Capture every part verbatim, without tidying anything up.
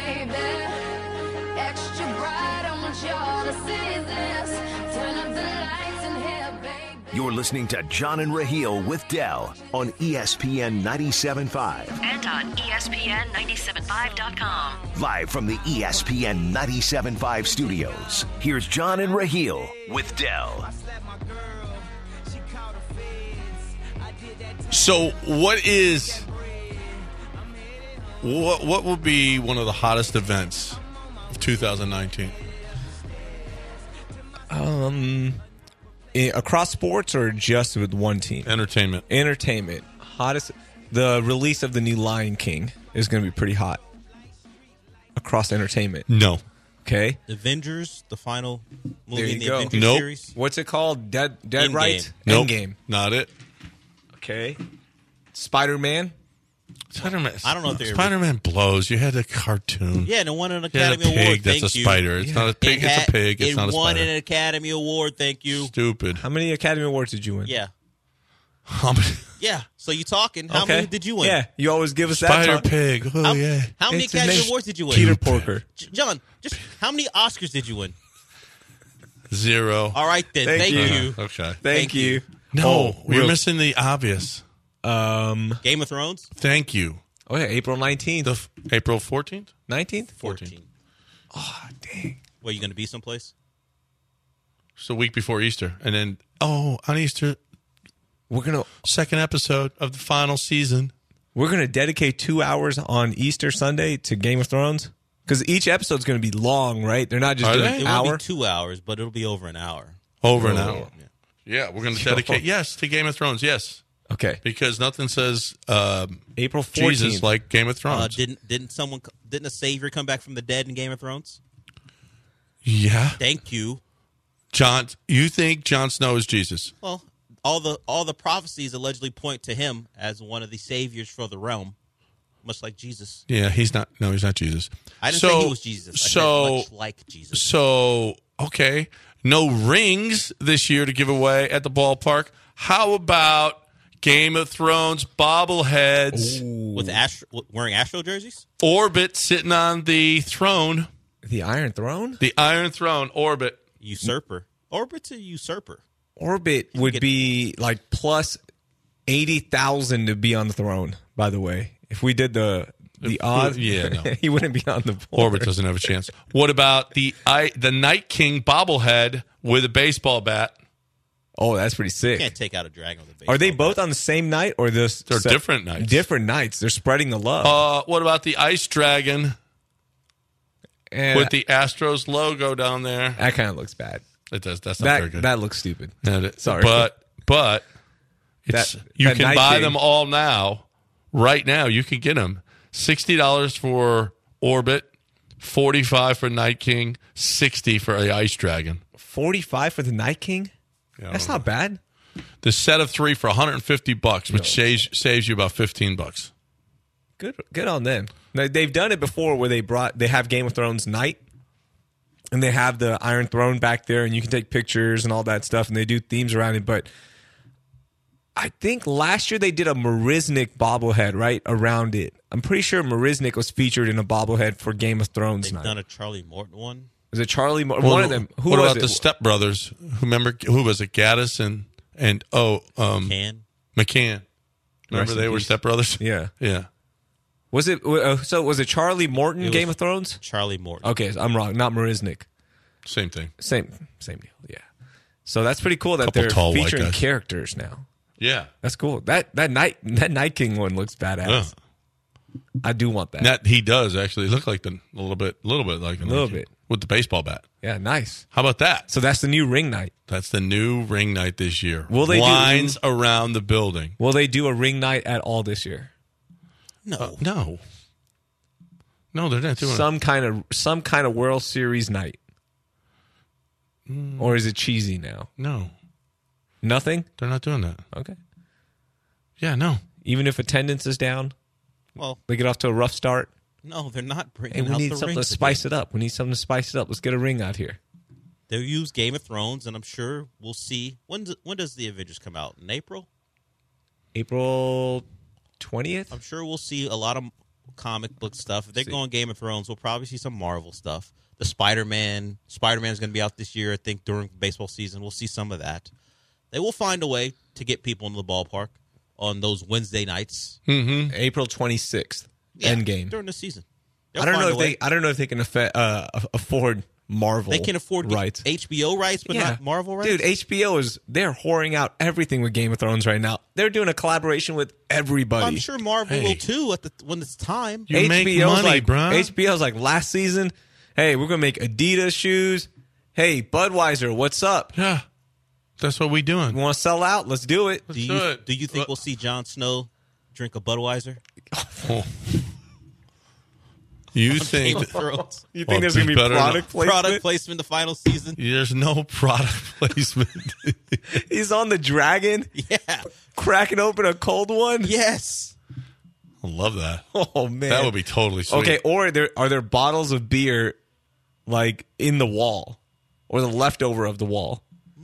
baby. Extra bright, I want y'all to see this. Turn up the lights in here, baby. You're listening to John and Raheel with Dell on E S P N ninety-seven point five. And on E S P N ninety-seven point five dot com. Live from the E S P N ninety-seven point five studios, here's John and Raheel with Dell. So what is what what will be one of the hottest events of two thousand nineteen? Um, i- across sports or just with one team? Entertainment. Entertainment. Hottest. The release of the new Lion King is going to be pretty hot. Across entertainment. No. Okay. Avengers, the final There movie you in the go. Avengers Nope. series. What's it called? Dead Dead Endgame. Right? Nope. Endgame. Not it. Okay. Spider-Man. Spider-Man. I don't know if they're- Spider-Man blows. You had a cartoon. Yeah, and it won an You had a Academy pig Award. that's Thank a you. spider. It's Yeah. not a pig. It It's had- a pig. It's it not a won spider. an Academy Award. Thank you. Stupid. How many Academy Awards did you win? Yeah, How many- yeah. So you talking? How Okay. many did you win? Yeah, you always give us that Spider talk. Pig. Oh How, yeah. how many It's his Academy name's Awards did you win? Peter Porker. J- John, just how many Oscars did you win? Zero. All right then. Thank Thank, you. you. Okay. Thank, Thank you. you. No, Oh, we're real- missing the obvious. Um. Game of Thrones. Thank you. Oh yeah, April nineteenth. The f- April fourteenth. Nineteenth. Fourteen. Oh dang. What, you going to be someplace? It's the week before Easter, and then oh, on Easter, We're gonna second episode of the final season. we're gonna dedicate two hours on Easter Sunday to Game of Thrones because each episode's gonna be long, right? They're not just Are doing they? an It hour. will be two hours, but it'll be over an hour. Over an Oh. hour. Yeah, we're going to dedicate yes to Game of Thrones. Yes, Okay, because nothing says um, April fourteenth. Jesus like Game of Thrones. Uh, didn't didn't someone didn't a savior come back from the dead in Game of Thrones? yeah, Thank you. John. You think Jon Snow is Jesus? Well, all the all the prophecies allegedly point to him as one of the saviors for the realm, much like Jesus. Yeah, he's not. No, he's not Jesus. I didn't so, say he was Jesus. I so, said much like Jesus. so okay, no rings this year to give away at the ballpark. How about Game of Thrones bobbleheads? With Astro, wearing Astro jerseys? Orbit sitting on the throne, The Iron Throne. the Iron Throne. Orbit. Usurper. Orbit's a usurper. Orbit would get- be like plus eighty thousand to be on the throne. By the way, if we did the the odds, yeah, no. he wouldn't be on the board. Orbit doesn't have a chance. What about the I, the Night King bobblehead with a baseball bat? Oh, that's pretty sick. Can't take out a dragon with a baseball Are they bat. both on the same night or this? They're different nights. Different nights. They're spreading the love. Uh, what about the Ice Dragon and with the Astros logo down there? that kind of looks bad. It does. That's not very That good. that looks stupid. That is- Sorry. but but it's That- you that can Night buy King. them all now. Right now, you can get them. Sixty dollars for Orbit, forty five for Night King, sixty for the Ice Dragon. Forty-five for the Night King. Yeah, I That's don't not bad. The set of three for one hundred fifty bucks, which saves saves you about fifteen bucks. Good, good on them. Now, they've done it before where they brought they have Game of Thrones night, and they have the Iron Throne back there, and you can take pictures and all that stuff, and they do themes around it. But I think last year they did a Marisnik bobblehead right around it. I'm pretty sure Marisnik was featured in a bobblehead for Game of Thrones They've night. done a Charlie Morton one. Was it Charlie? Mo- What- one of them. Who what was about it? the Step Brothers? Who remember who was it? Gaddis and and oh um, Can McCann. Remember Rest in they were peace. Step Brothers. Yeah. Yeah. Was it? Uh, so was it Charlie Morton? It Game was- of Thrones. Charlie Morton. Okay, so I'm wrong. Not Marisnik. Same thing. Same same deal. Yeah. So that's pretty cool that Couple they're tall white featuring guys. characters now. Yeah. That's cool. That that night that Night King one looks badass. Yeah. I do want that. That he does actually look like the a little bit, a little bit like a Little bit. with the baseball bat. Yeah, nice. How about that? So that's the new ring night. That's the new ring night this year. Will they do- lines around the building? Will they do a ring night at all this year? No. Uh, no, no, they're not doing it. Some kind of some kind of World Series night. Mm. Or is it cheesy now? No, Nothing? they're not doing that. Okay. Yeah, no. Even if attendance is down, Well, they get off to a rough start. no, they're not Hey, bringing we out need the something to rings spice again. it up. We need something to spice it up. Let's get a ring out here. They'll use Game of Thrones, and I'm sure we'll see. When do, when does the Avengers come out? In April? April twentieth? I'm sure we'll see a lot of comic book stuff. If they're going Game of Thrones, we'll probably see some Marvel stuff. The Spider-Man, Spider-Man is going to be out this year, I think, during baseball season. We'll see some of that. They will find a way to get people into the ballpark on those Wednesday nights. Mm-hmm. April twenty-sixth, Yeah, end game. during the season. I don't know if they. I don't know if they can affa- uh, afford Marvel. They can afford rights. H B O rights, but Yeah. not Marvel rights. Dude, H B O is they're whoring out everything with Game of Thrones right now. They're doing a collaboration with everybody. I'm sure Marvel Hey. will too at the when it's time. You make H B O's money, like, bruh. H B O's like last season. Hey, we're gonna make Adidas shoes. Hey, Budweiser, what's up? Yeah, that's what we doing. You want to sell out? Let's do it. Do you do it. do you think What- we'll see Jon Snow drink a Budweiser? Oh. You think Game of Thrones. You think Well, there's gonna be better product placement? Product placement the final season. there's no product placement? He's on the dragon, Yeah. cracking open a cold one. Yes. I love that. Oh man, That would be totally sweet. okay. Or there are there bottles of beer like in the wall or the leftover of the wall.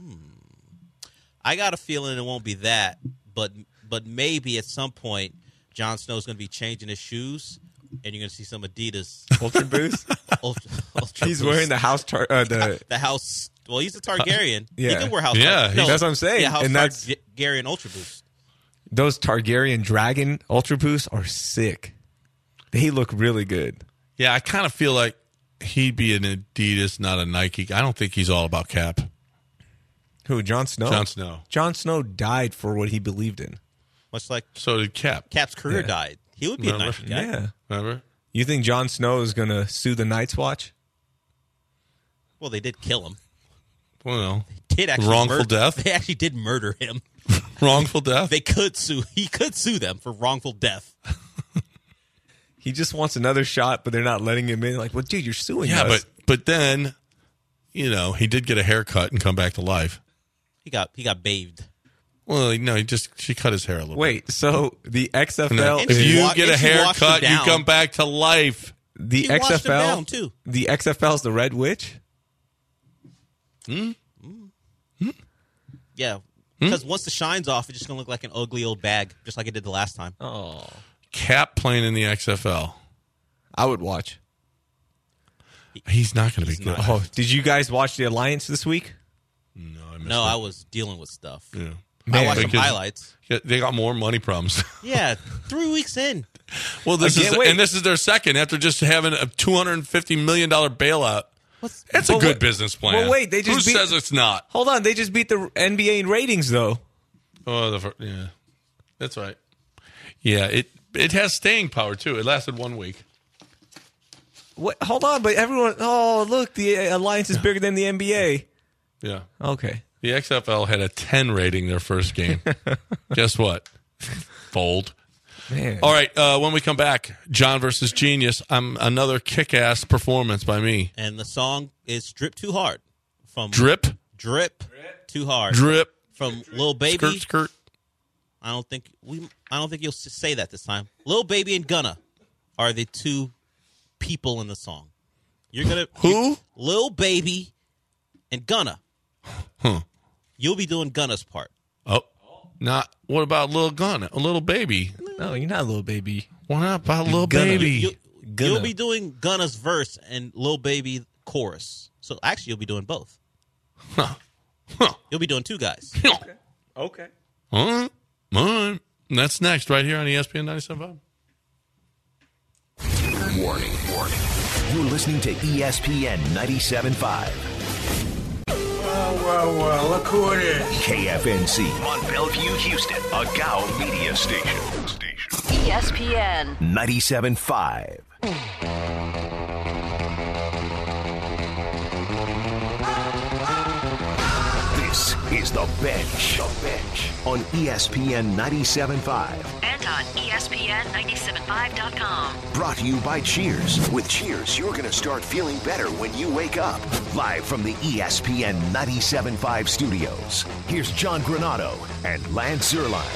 I got a feeling it won't be that, but but maybe at some point Jon Snow's going to be changing his shoes, and you're going to see some Adidas Ultra Boost. Ultra, Ultra He's Boost. wearing the house tar- uh, the the house. Well, he's a Targaryen. He Yeah. can wear house. Yeah, Tar- he's- no, That's what I'm saying, Yeah, house and that's- Targaryen Ultra Boost. those Targaryen Dragon Ultra Boosts are sick. They look really good. Yeah, I kind of feel like he'd be an Adidas, not a Nike. I don't think he's all about Cap. Who? Jon Snow. Jon Snow. Jon Snow died for what he believed in. Much like So did Cap. Cap's career Yeah. died. He would be Remember? a Nike guy. Yeah. Remember? You think Jon Snow is gonna sue the Night's Watch? Well, they did kill him. Well, Did actually Wrongful murder- death? They actually did murder him. wrongful death. They could sue. He could sue them for wrongful death. He just wants another shot, but they're not letting him in. Like, well, dude, you're suing yeah, us. but but then, you know, he did get a haircut and come back to life. He got he got bathed. Well, no, he just she cut his hair a little. Wait, so the X F L, No, And if she you wa- get a and she washed him haircut, you down. come back to life. the He washed him X F L, down, too. the X F L is the Red Witch. Yeah, Hmm? because once the shine's off, it's just gonna look like an ugly old bag, just like it did the last time. Oh, Cap playing in the X F L. I would watch. He's not going to be good. Oh, did you guys watch the Alliance this week? No, I missed No, it. I was dealing with stuff. Yeah. I watched some Because- highlights. Yeah, they got more money problems. Yeah, three weeks in. well, this Again, is wait. and this is their second after just having a two hundred fifty million dollar bailout. What's It's a Well, good wait- business plan. well, wait, they just Who beat- says it's not? Hold on, they just beat the N B A in ratings though. Oh, the fir- yeah, that's right. Yeah, it it has staying power too. It lasted one week. What? Hold on, but everyone. Oh, look, the Alliance is bigger than the N B A. Yeah, Okay. the X F L had a ten rating their first game. Guess what? Fold. Man. All right, uh, when we come back, John versus Genius. I'm another kick-ass performance by me. And the song is "Drip Too Hard" from Drip, Drip Too Hard drip, from Lil Baby. skirt, skirt. I don't think we. I don't think you'll s- say that this time. Lil Baby and Gunna are the two people in the song. You're gonna Who? Lil Baby and Gunna. Huh. You'll be doing Gunna's part. Oh, not. What about Lil Gun? A little baby. No, you're not a little baby. What about Lil Gunna. Baby? You, Gunna. you'll be doing Gunna's verse and Lil Baby chorus. So actually, you'll be doing both. Huh. Huh. You'll be doing two guys. Okay. All right. All right. That's next, right here on E S P N ninety-seven point five. Warning, warning. You're listening to E S P N ninety-seven point five. Well, well, well, look who it is. K F N C on Bellevue, Houston, a G A O media station. Station. E S P N. ninety-seven point five. This is The Bench. The Bench on E S P N ninety-seven point five. And on E S P N ninety-seven five dot com. Brought to you by Cheers. With Cheers, you're going to start feeling better when you wake up. Live from the E S P N ninety-seven point five studios, here's John Granado and Lance Zerline.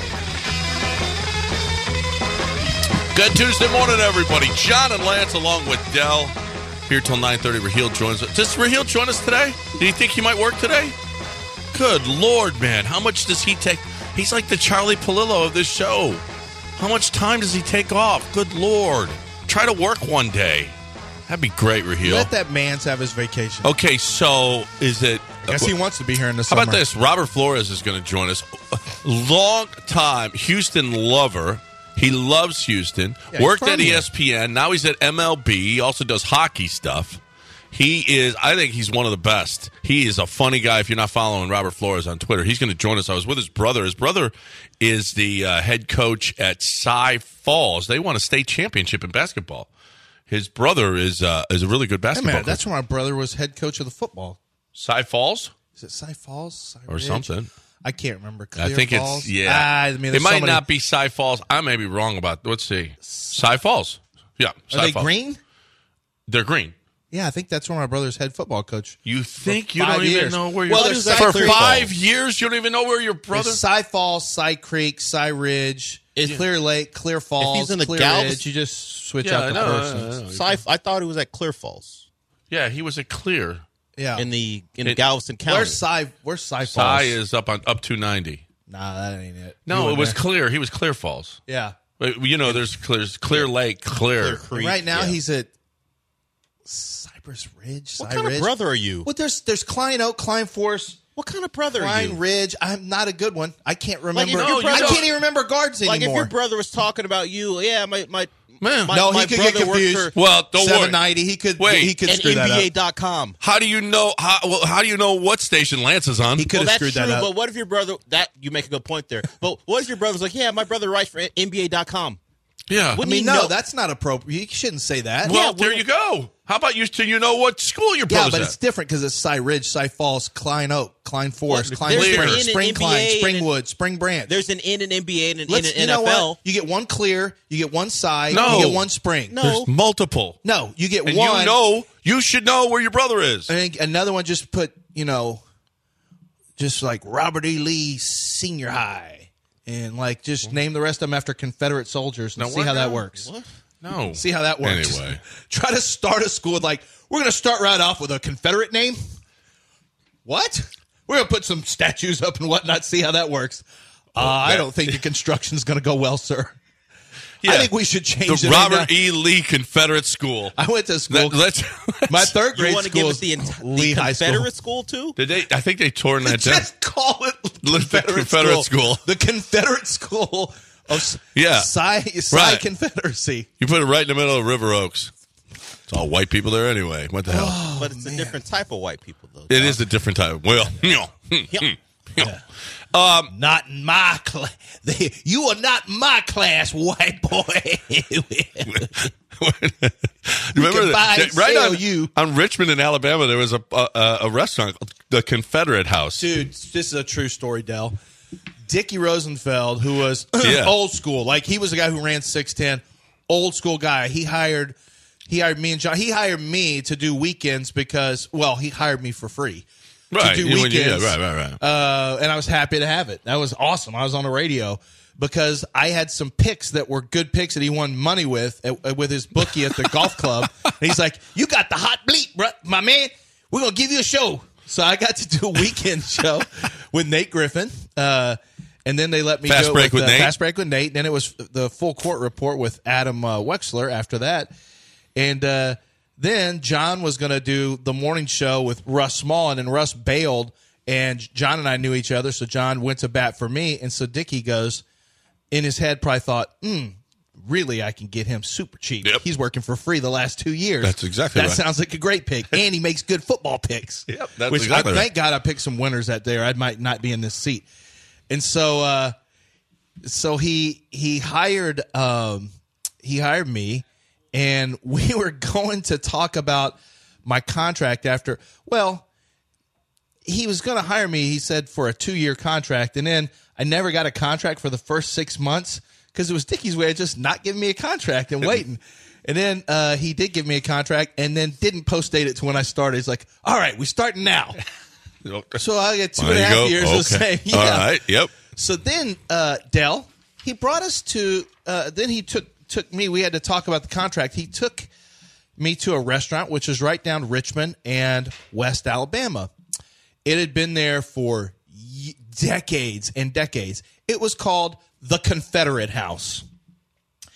Good Tuesday morning, everybody. John and Lance along with Dell. Here till nine thirty. Raheel joins us. Does Raheel join us today? Do you think he might work today? Good Lord, man. How much does he take? He's like the Charlie Palillo of this show. How much time does he take off? Good Lord. try to work one day. That'd be great, Raheel. Let that man's have his vacation. Okay, so is it? I guess he wants to be here in the How summer. about this? Robert Flores is going to join us. Long time Houston lover. He loves Houston. Yeah, he's Worked from at E here. S P N. Now he's at M L B. He also does hockey stuff. He is, I think he's one of the best. He is a funny guy. If you're not following Robert Flores on Twitter, he's going to join us. I was with his brother. His brother is the uh, head coach at Cy Falls. They won a state championship in basketball. His brother is uh, is a really good Hey, basketball man, coach. that's where my brother was head coach of the football. Cy Falls? Is it Cy Falls? Cy Or Ridge? something. I can't remember. Clear I think Falls? it's, yeah. Ah, I mean, it there's might so many- not be Cy Falls. I may be wrong about, let's see. Cy Falls. Yeah. Cy Are they Falls. green? They're green. Yeah, I think that's where my brother's head football coach. You think For you don't five even years. know where your Well, brother there's is? Cy For Creek. five years, you don't even know where your brother There's Cy Falls, Cy Creek, Cy Ridge, Is- Clear Lake, Clear Falls, he's in the Clear Galveston- Ridge. You just switch Yeah, out I the know, I know, persons. I know. Cy, I thought he was at Clear Falls Yeah, he was a Clear. Yeah. in the in It- Galveston County. Where's Cy? Where's Cy Falls? Cy is up on up two ninety. Nah, that ain't it. No, You it in was there. Clear. He was Clear Falls. Yeah. But, you know, there's Clear, Clear Lake, Clear. Clear Creek. Right now yeah. he's at Cypress Ridge. What Cy kind Ridge. of brother are you? Well, there's there's Klein Oak, Klein Forest, What kind of brother are Klein you? Ridge. I'm not a good one. I can't remember. if your I brother- can't even remember guards Like if anymore. your brother was talking about you, yeah, my my Man. my, no, my he could get brother worked confused. for Well, don't worry. seven ninety. He could. Wait. he could and screw that N B A up. dot com. How do you know? How, well, how do you know what station Lance is on? He could Well, have that's screwed true, that up. but what if your brother? That you make a good point there. But what if your brother's like, yeah, my brother writes for N B A dot com. yeah. I Wouldn't mean, he no, know- that's not appropriate. You shouldn't say that. well, yeah, there well- you go. How about you? So you know what school your Yeah, brother's but at? it's different because it's Cy Ridge, Cy Falls, Klein Oak, Klein Forest, Well, Klein there's Spring, an N in Spring N B A Klein, and Springwood, an- Spring Branch. There's an N in N B A and an Let's, N in you know N F L. what? You get one Clear, you get one Cy, No. you get one Spring. No. There's multiple. No, you get And one. you know, you should know where your brother is. I think another one just put, you know, just like Robert E. Lee Senior High. And like just name the rest of them after Confederate soldiers and Now, see what how that now? works. What? No. See how that works. Anyway. Try to start a school with like, we're going to start right off with a Confederate name. What? We're going to put some statues up and whatnot, see how that works. Uh, I don't think the construction's going to go well, sir. Yeah. I think we should change the the name Robert now. E. Lee Confederate School. I went to school. Let, let's, My third You grade want to school give is it the, ent- Lee the High School. Confederate school too? Did they? I think they torn that down. Just call it The Confederate, Confederate school. school. The Confederate School of Yeah. Cy, Cy Right. Confederacy. You put it right in the middle of River Oaks. It's all white people there anyway. What the hell? but it's a different type of white people, though. It is a different type. Well, you know, Yeah. Not in my class. You are not my class, white boy. remember can buy that, and right sell on, you. on Richmond in Alabama, there was a a, a restaurant, called the Confederate House. Dude, this is a true story, Dell. Dickie Rosenfeld, who was Yeah. old school, like he was a guy who ran six ten, old school guy. He hired, he hired me and John. He hired me to do weekends because, well, he hired me for free. right? to do You- when you- weekends. yeah, right, right, right. Uh, and I was happy to have it. That was awesome. I was on the radio because I had some picks that were good picks that he won money with at, with his bookie at the golf club. And he's like, "You got the hot bleep, bro, my man. We're gonna give you a show." So I got to do a weekend show with Nate Griffin. Uh, and then they let me Fast do it Break with uh, Nate? Fast Break with Nate. Then it was the full court report with Adam uh, Wexler after that. And uh, then John was going to do the morning show with Russ Small, and then Russ bailed, and John and I knew each other, so John went to bat for me. And so Dickie goes, in his head, probably thought, hmm, really, I can get him super cheap. Yep. He's working for free the last two years. That's exactly That right. sounds like a great pick. And he makes good football picks. Yep, that's Which exactly I, right. thank God I picked some winners that day, or I might not be in this seat. And so uh, so he he hired um, he hired me, and we were going to talk about my contract after. Well, he was going to hire me, he said, for a two-year contract, and then I never got a contract for the first six months because it was Dickie's way of just not giving me a contract and waiting. And then uh, he did give me a contract and then didn't post-date it to when I started. He's like, all right, we're starting now. So I get two There and a you half go. years Okay. of saying, yeah. All right. Yep. So then, uh, Dell, he brought us to. Uh, then he took took me. We had to talk about the contract. He took me to a restaurant which is right down Richmond and West Alabama. It had been there for y- decades and decades. It was called the Confederate House.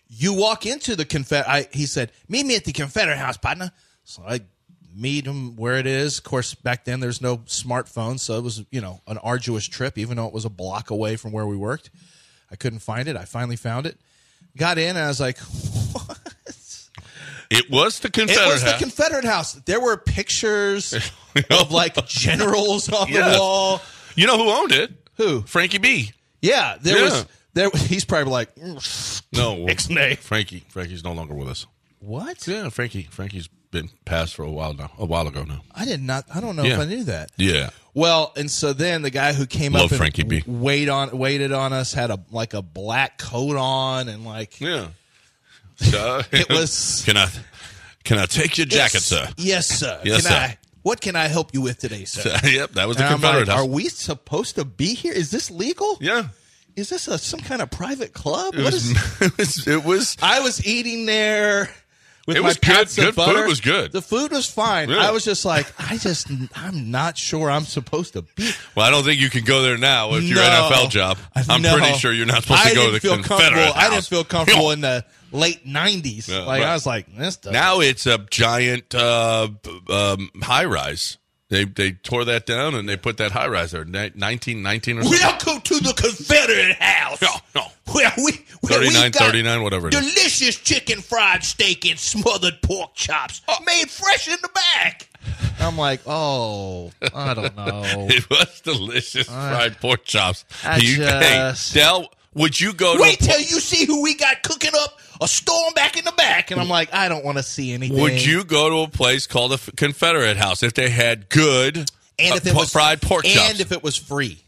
you walk into the Confederate. I He said, "Meet me at the Confederate House, partner." So I meet him where it is. Of course, back then there's no smartphone, so it was you know an arduous trip, even though it was a block away from where we worked. I couldn't find it. I finally found it. Got in, and I was like, "What?" It was the Confederate It was House. the Confederate House. There were pictures of like generals on Yes. the wall. You know who owned it? Who? Frankie B. Yeah, there Yeah. was. There, he's probably like, No, Ixnay. Frankie. Frankie's no longer with us. what? Yeah, Frankie. Frankie's been passed for a while now. A while ago now. I did not. I don't know if Yeah. I knew that. Yeah. Well, and so then the guy who came Love up and Frankie B. wait on waited on us had a like a black coat on and like Yeah. So, it was. Can I? Can I take your jacket, yes, sir? Yes, sir. Yes, can sir. I? What can I help you with today, sir? Yep, that was the And I'm Confederate like, House. Are we supposed to be here? Is this legal? Yeah. Is this a, some kind of private club? It What was, is? it was. It was. I was eating there with It my was good. pats Good of butter. food was good. The food was fine. Yeah. I was just like, I just, I'm not sure I'm supposed to be. Well, I don't think you can go there now with your No. N F L job. I'm No. pretty sure you're not supposed to I go to didn't the feel Confederate comfortable. House. I didn't feel comfortable in the late nineties. Yeah, like right. I was like, this doesn't- Now it's a giant uh, um, high rise. They they tore that down and they put that high rise there. Ni- nineteen nineteen or something. Welcome to the Confederate House. No, no. Where we, where thirty-nine, we got thirty-nine, whatever it is. delicious chicken fried steak and smothered pork chops Oh. made fresh in the back. I'm like, oh, I don't know. It was delicious fried pork chops. I you, just- Hey, Del, would you go to Wait a, till you see who we got cooking up a storm back in the back. And I'm like, I don't want to see anything. Would you go to a place called the Confederate House if they had good and if uh, it was fried pork chops? and if it was free?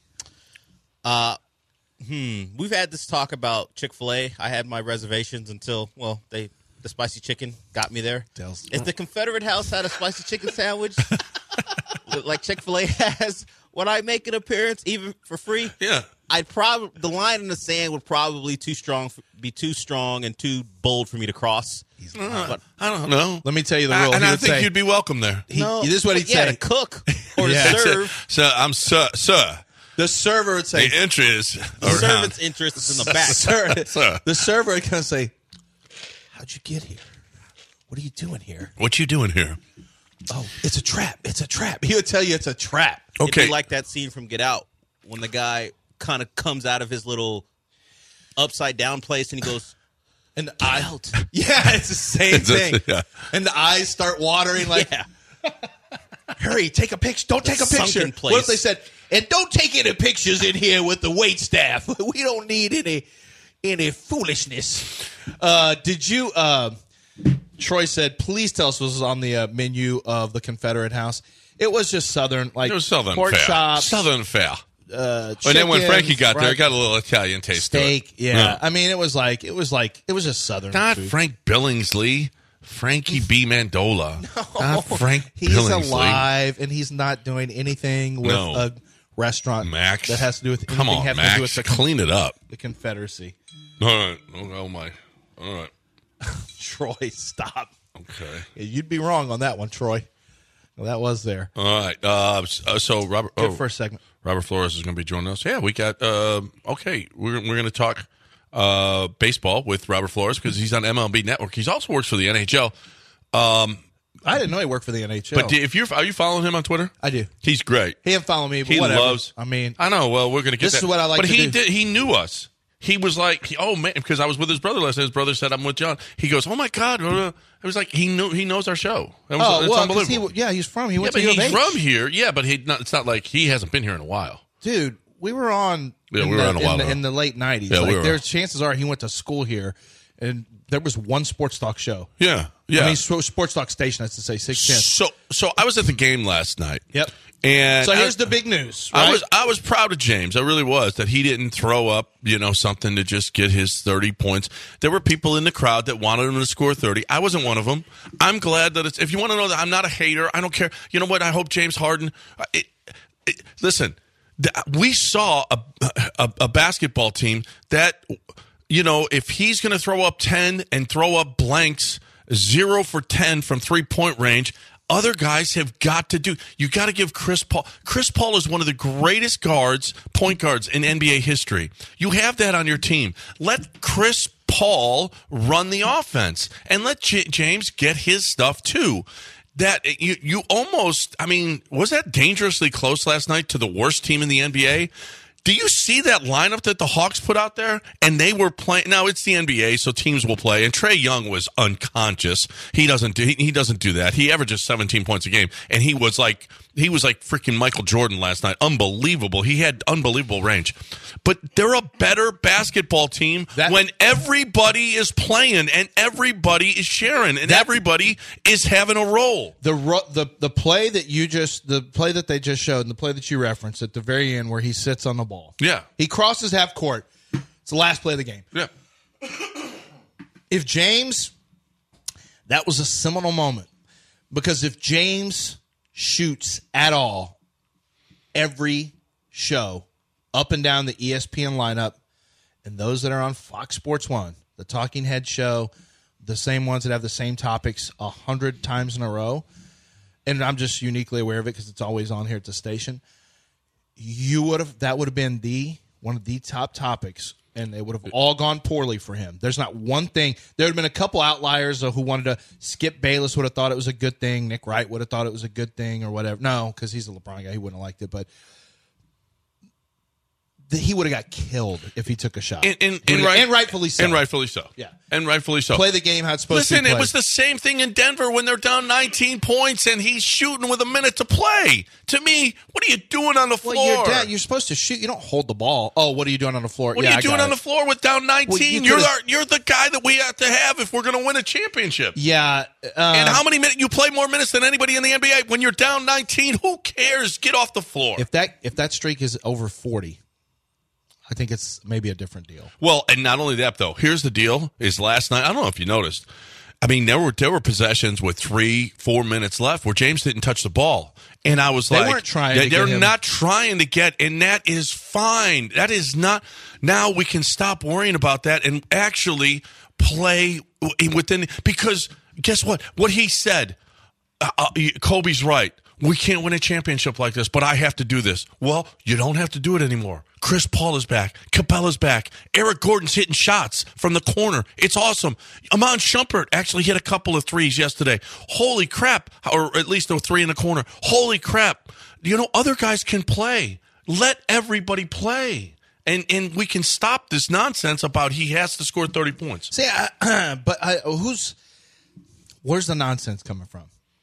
We've had this talk about Chick-fil-A. I had my reservations until, well, they the spicy chicken got me there. Dells. If the Confederate House had a spicy chicken sandwich, like Chick-fil-A has, would I make an appearance even for free? Yeah. I'd probably the line in the sand would probably too strong, be too strong and too bold for me to cross. But I don't know. Let me tell you the I- rule. and He I would think say- you'd be welcome there. He- no, this is what but he'd yeah, say. to cook or Yeah. to serve. So I'm sir, sir. The server would say, The entry is The around. servant's interest is in the back. Sir, Sir. the server would kind of say, how'd you get here? What are you doing here? What you doing here? Oh, it's a trap. It's a trap. He would tell you it's a trap. It'd Okay. be like that scene from Get Out when the guy kind of comes out of his little upside down place and he goes, And the eye, out. yeah, it's the same It's a- thing. yeah. And the eyes start watering like, yeah. hurry, take a picture. Don't take a picture. sunken place. What if they said, and don't take any pictures in here with the wait staff. We don't need any any foolishness. Uh, did you, uh, Troy said, please tell us what was on the uh, menu of the Confederate House. It was just Southern, like It was Southern pork fare. chops, Southern fare. uh, And then when chicken, Frankie got there, fried it got a little Italian taste steak. to it. Yeah. I mean, it was like, it was like, it was just Southern Not food. Frank Billingsley. Frankie B. Mandola. Not Frank He's Billingsley. alive, and he's not doing anything with No. a restaurant Max. that has to do with anything Come on, having to do Max. with the, con- Clean it up. the Confederacy. All right. Oh, oh, my. All right. Troy, stop. Okay. Yeah, you'd be wrong on that one, Troy. Well, that was there. All right. Uh, so, so Robert. Good oh, first segment. Robert Flores is going to be joining us. Yeah, we got. Uh, okay, we're we're going to talk uh, baseball with Robert Flores because he's on M L B Network. He's also works for the N H L. Um, I didn't know he worked for the N H L. but do- if you're, are you following him on Twitter? I do. He's great. He didn't follow me, but He whatever. loves. I mean, I know. Well, we're going to get This that. is what I like But to he do. did. He knew us. He was like, he- oh man, because I was with his brother last night. His brother said, "I'm with John." He goes, "Oh my god!" It was like he knew he knows our show. That was, oh it's well, 'cause unbelievable. he, yeah, he's from. He yeah, went but to U of he's H. from here. Yeah, but he not, it's not like he hasn't been here in a while. Dude, we were on. Yeah, in we were the, on a while in, the, ago. in the late nineties. Yeah, we like, were. there's chances are he went to school here, and there was one sports talk show. Yeah, yeah. I mean, sp- sports talk station. That's to say, six ten. So, so I was at the game last night. Yep. And So I- here's the big news. I right? was I was proud of James. I really was that he didn't throw up, you know, something to just get his thirty points. There were people in the crowd that wanted him to score thirty. I wasn't one of them. I'm glad that it's. If you want to know that I'm not a hater, I don't care. You know what? I hope James Harden. It, it, listen, th- we saw a, a a basketball team that, you know, if he's going to throw up ten and throw up blanks, zero for ten from three point range. Other guys have got to do. You got to give Chris Paul. Chris Paul is one of the greatest guards, point guards in N B A history. You have that on your team. Let Chris Paul run the offense and let J- James get his stuff too. That you you almost, I mean, was that dangerously close last night to the worst team in the N B A? Do you see that lineup that the Hawks put out there? And they were playing. Now it's the N B A, so teams will play. And Trae Young was unconscious. He doesn't do. He, he doesn't do that. He averages seventeen points a game, and he was like he was like freaking Michael Jordan last night. Unbelievable. He had unbelievable range. But they're a better basketball team That- when everybody is playing and everybody is sharing and That- everybody is having a role. The ro- the the play that you just the play that they just showed and the play that you referenced at the very end where he sits on the ball. Yeah. He crosses half court. It's the last play of the game. Yeah. If James, that was a seminal moment because if James shoots at all every show up and down the E S P N lineup and those that are on Fox Sports One, the Talking Head show, the same ones that have the same topics a hundred times in a row, and I'm just uniquely aware of it because it's always on here at the station, you would have that would have been the one of the top topics, and they would have all gone poorly for him. There's not one thing. There would have been a couple outliers who wanted to. Skip Bayless would have thought it was a good thing. Nick Wright would have thought it was a good thing, or whatever. No, because he's a LeBron guy, he wouldn't have liked it. But the, he would have got killed if he took a shot, And, and, He and, would've- right, and rightfully so. And rightfully so. Yeah. And rightfully so. Play the game how it's supposed Listen, to be it played. was the same thing in Denver when they're down nineteen points and he's shooting with a minute to play. To me, what are you doing on the floor? Well, you're down. You're supposed to shoot. You don't hold the ball. Oh, what are you doing on the floor? What Yeah, are you I doing got on it. the floor with down nineteen? Well, you you're, could've- the, you're the guy that we have to have if we're going to win a championship. Yeah. Uh, And how many minutes? You play more minutes than anybody in the N B A. When you're down nineteen, who cares? Get off the floor. if that if that streak is over forty, I think it's maybe a different deal. Well, and not only that, though. Here's the deal: is last night. I don't know if you noticed. I mean, there were there were possessions with three, four minutes left where James didn't touch the ball, and I was They like, weren't trying they- to They're get him- not trying to get, and that is fine. That is not. Now we can stop worrying about that and actually play within. Because guess what? What he said, uh, uh, Kobe's right. We can't win a championship like this, but I have to do this. Well, you don't have to do it anymore. Chris Paul is back. Capella's back. Eric Gordon's hitting shots from the corner. It's awesome. Amon Shumpert actually hit a couple of threes yesterday. Holy crap. Or at least a three in the corner. Holy crap. You know, other guys can play. Let everybody play. And and we can stop this nonsense about he has to score thirty points. See, I, but I, who's where's the nonsense coming from?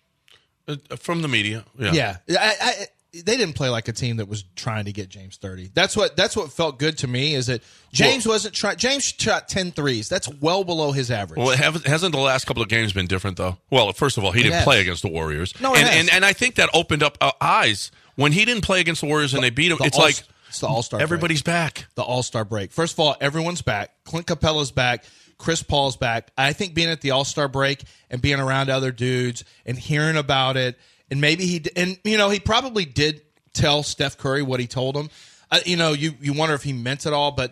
Uh, from the media. Yeah. Yeah, I, I, they didn't play like a team that was trying to get James thirty. That's what that's what felt good to me is that James Well- wasn't trying. James shot ten threes. That's well below his average. Well, it haven't- hasn't the last couple of games been different, though? Well, first of all, he didn't has. play against the Warriors. No, it and, has. and and I think that opened up uh, eyes. When he didn't play against the Warriors and they beat him, The it's all- like it's the All-Star everybody's back. the All-Star break. First of all, everyone's back. Clint Capella's back. Chris Paul's back. I think being at the All-Star break and being around other dudes and hearing about it, and maybe he did, and you know he probably did tell Steph Curry what he told him. Uh, you know, you you wonder if he meant it all, but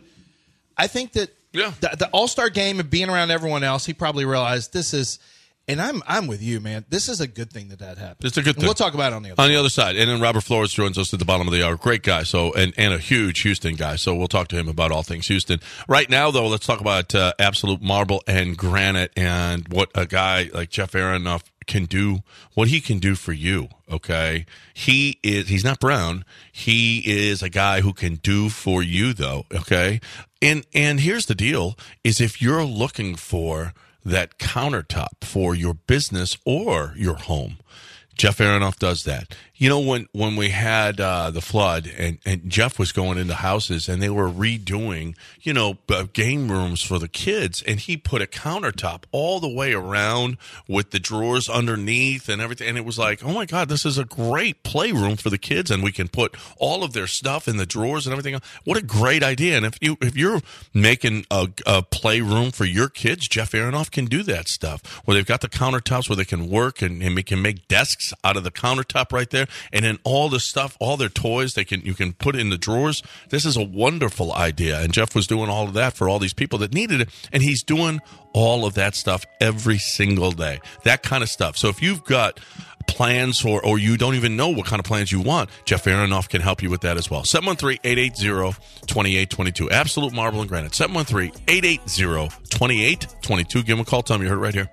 I think that Yeah. the, the All-Star game and being around everyone else, he probably realized this is. And I'm I'm with you, man. This is a good thing that that happened. It's a good And thing. We'll talk about it on the other. On the other side, and then Robert Flores joins us at the bottom of the hour. Great guy, so and, and a huge Houston guy. So we'll talk to him about all things Houston. Right now, though, let's talk about uh, Absolute Marble and Granite and what a guy like Jeff Aronoff can do, what he can do for you. Okay, he is he's not Brown. He is a guy who can do for you, though. Okay, and and here's the deal: is if you're looking for that countertop for your business or your home, Jeff Aronoff does that. You know, when, when we had uh, the flood and, and Jeff was going into houses and they were redoing, you know, uh, game rooms for the kids, and he put a countertop all the way around with the drawers underneath and everything. And it was like, oh my God, this is a great playroom for the kids, and we can put all of their stuff in the drawers and everything else. What a great idea. And if you if you're making a, a playroom for your kids, Jeff Aronoff can do that stuff where they've got the countertops where they can work and, and we can make desks out of the countertop right there. And then all the stuff, all their toys, they can you can put in the drawers. This is a wonderful idea. And Jeff was doing all of that for all these people that needed it. And he's doing all of that stuff every single day. That kind of stuff. So if you've got plans or, or you don't even know what kind of plans you want, Jeff Aronoff can help you with that as well. seven one three, eight eight zero, two eight two two. Absolute Marble and Granite. seven one three, eight eight zero, two eight two two. Give him a call. Tell him you heard it right here.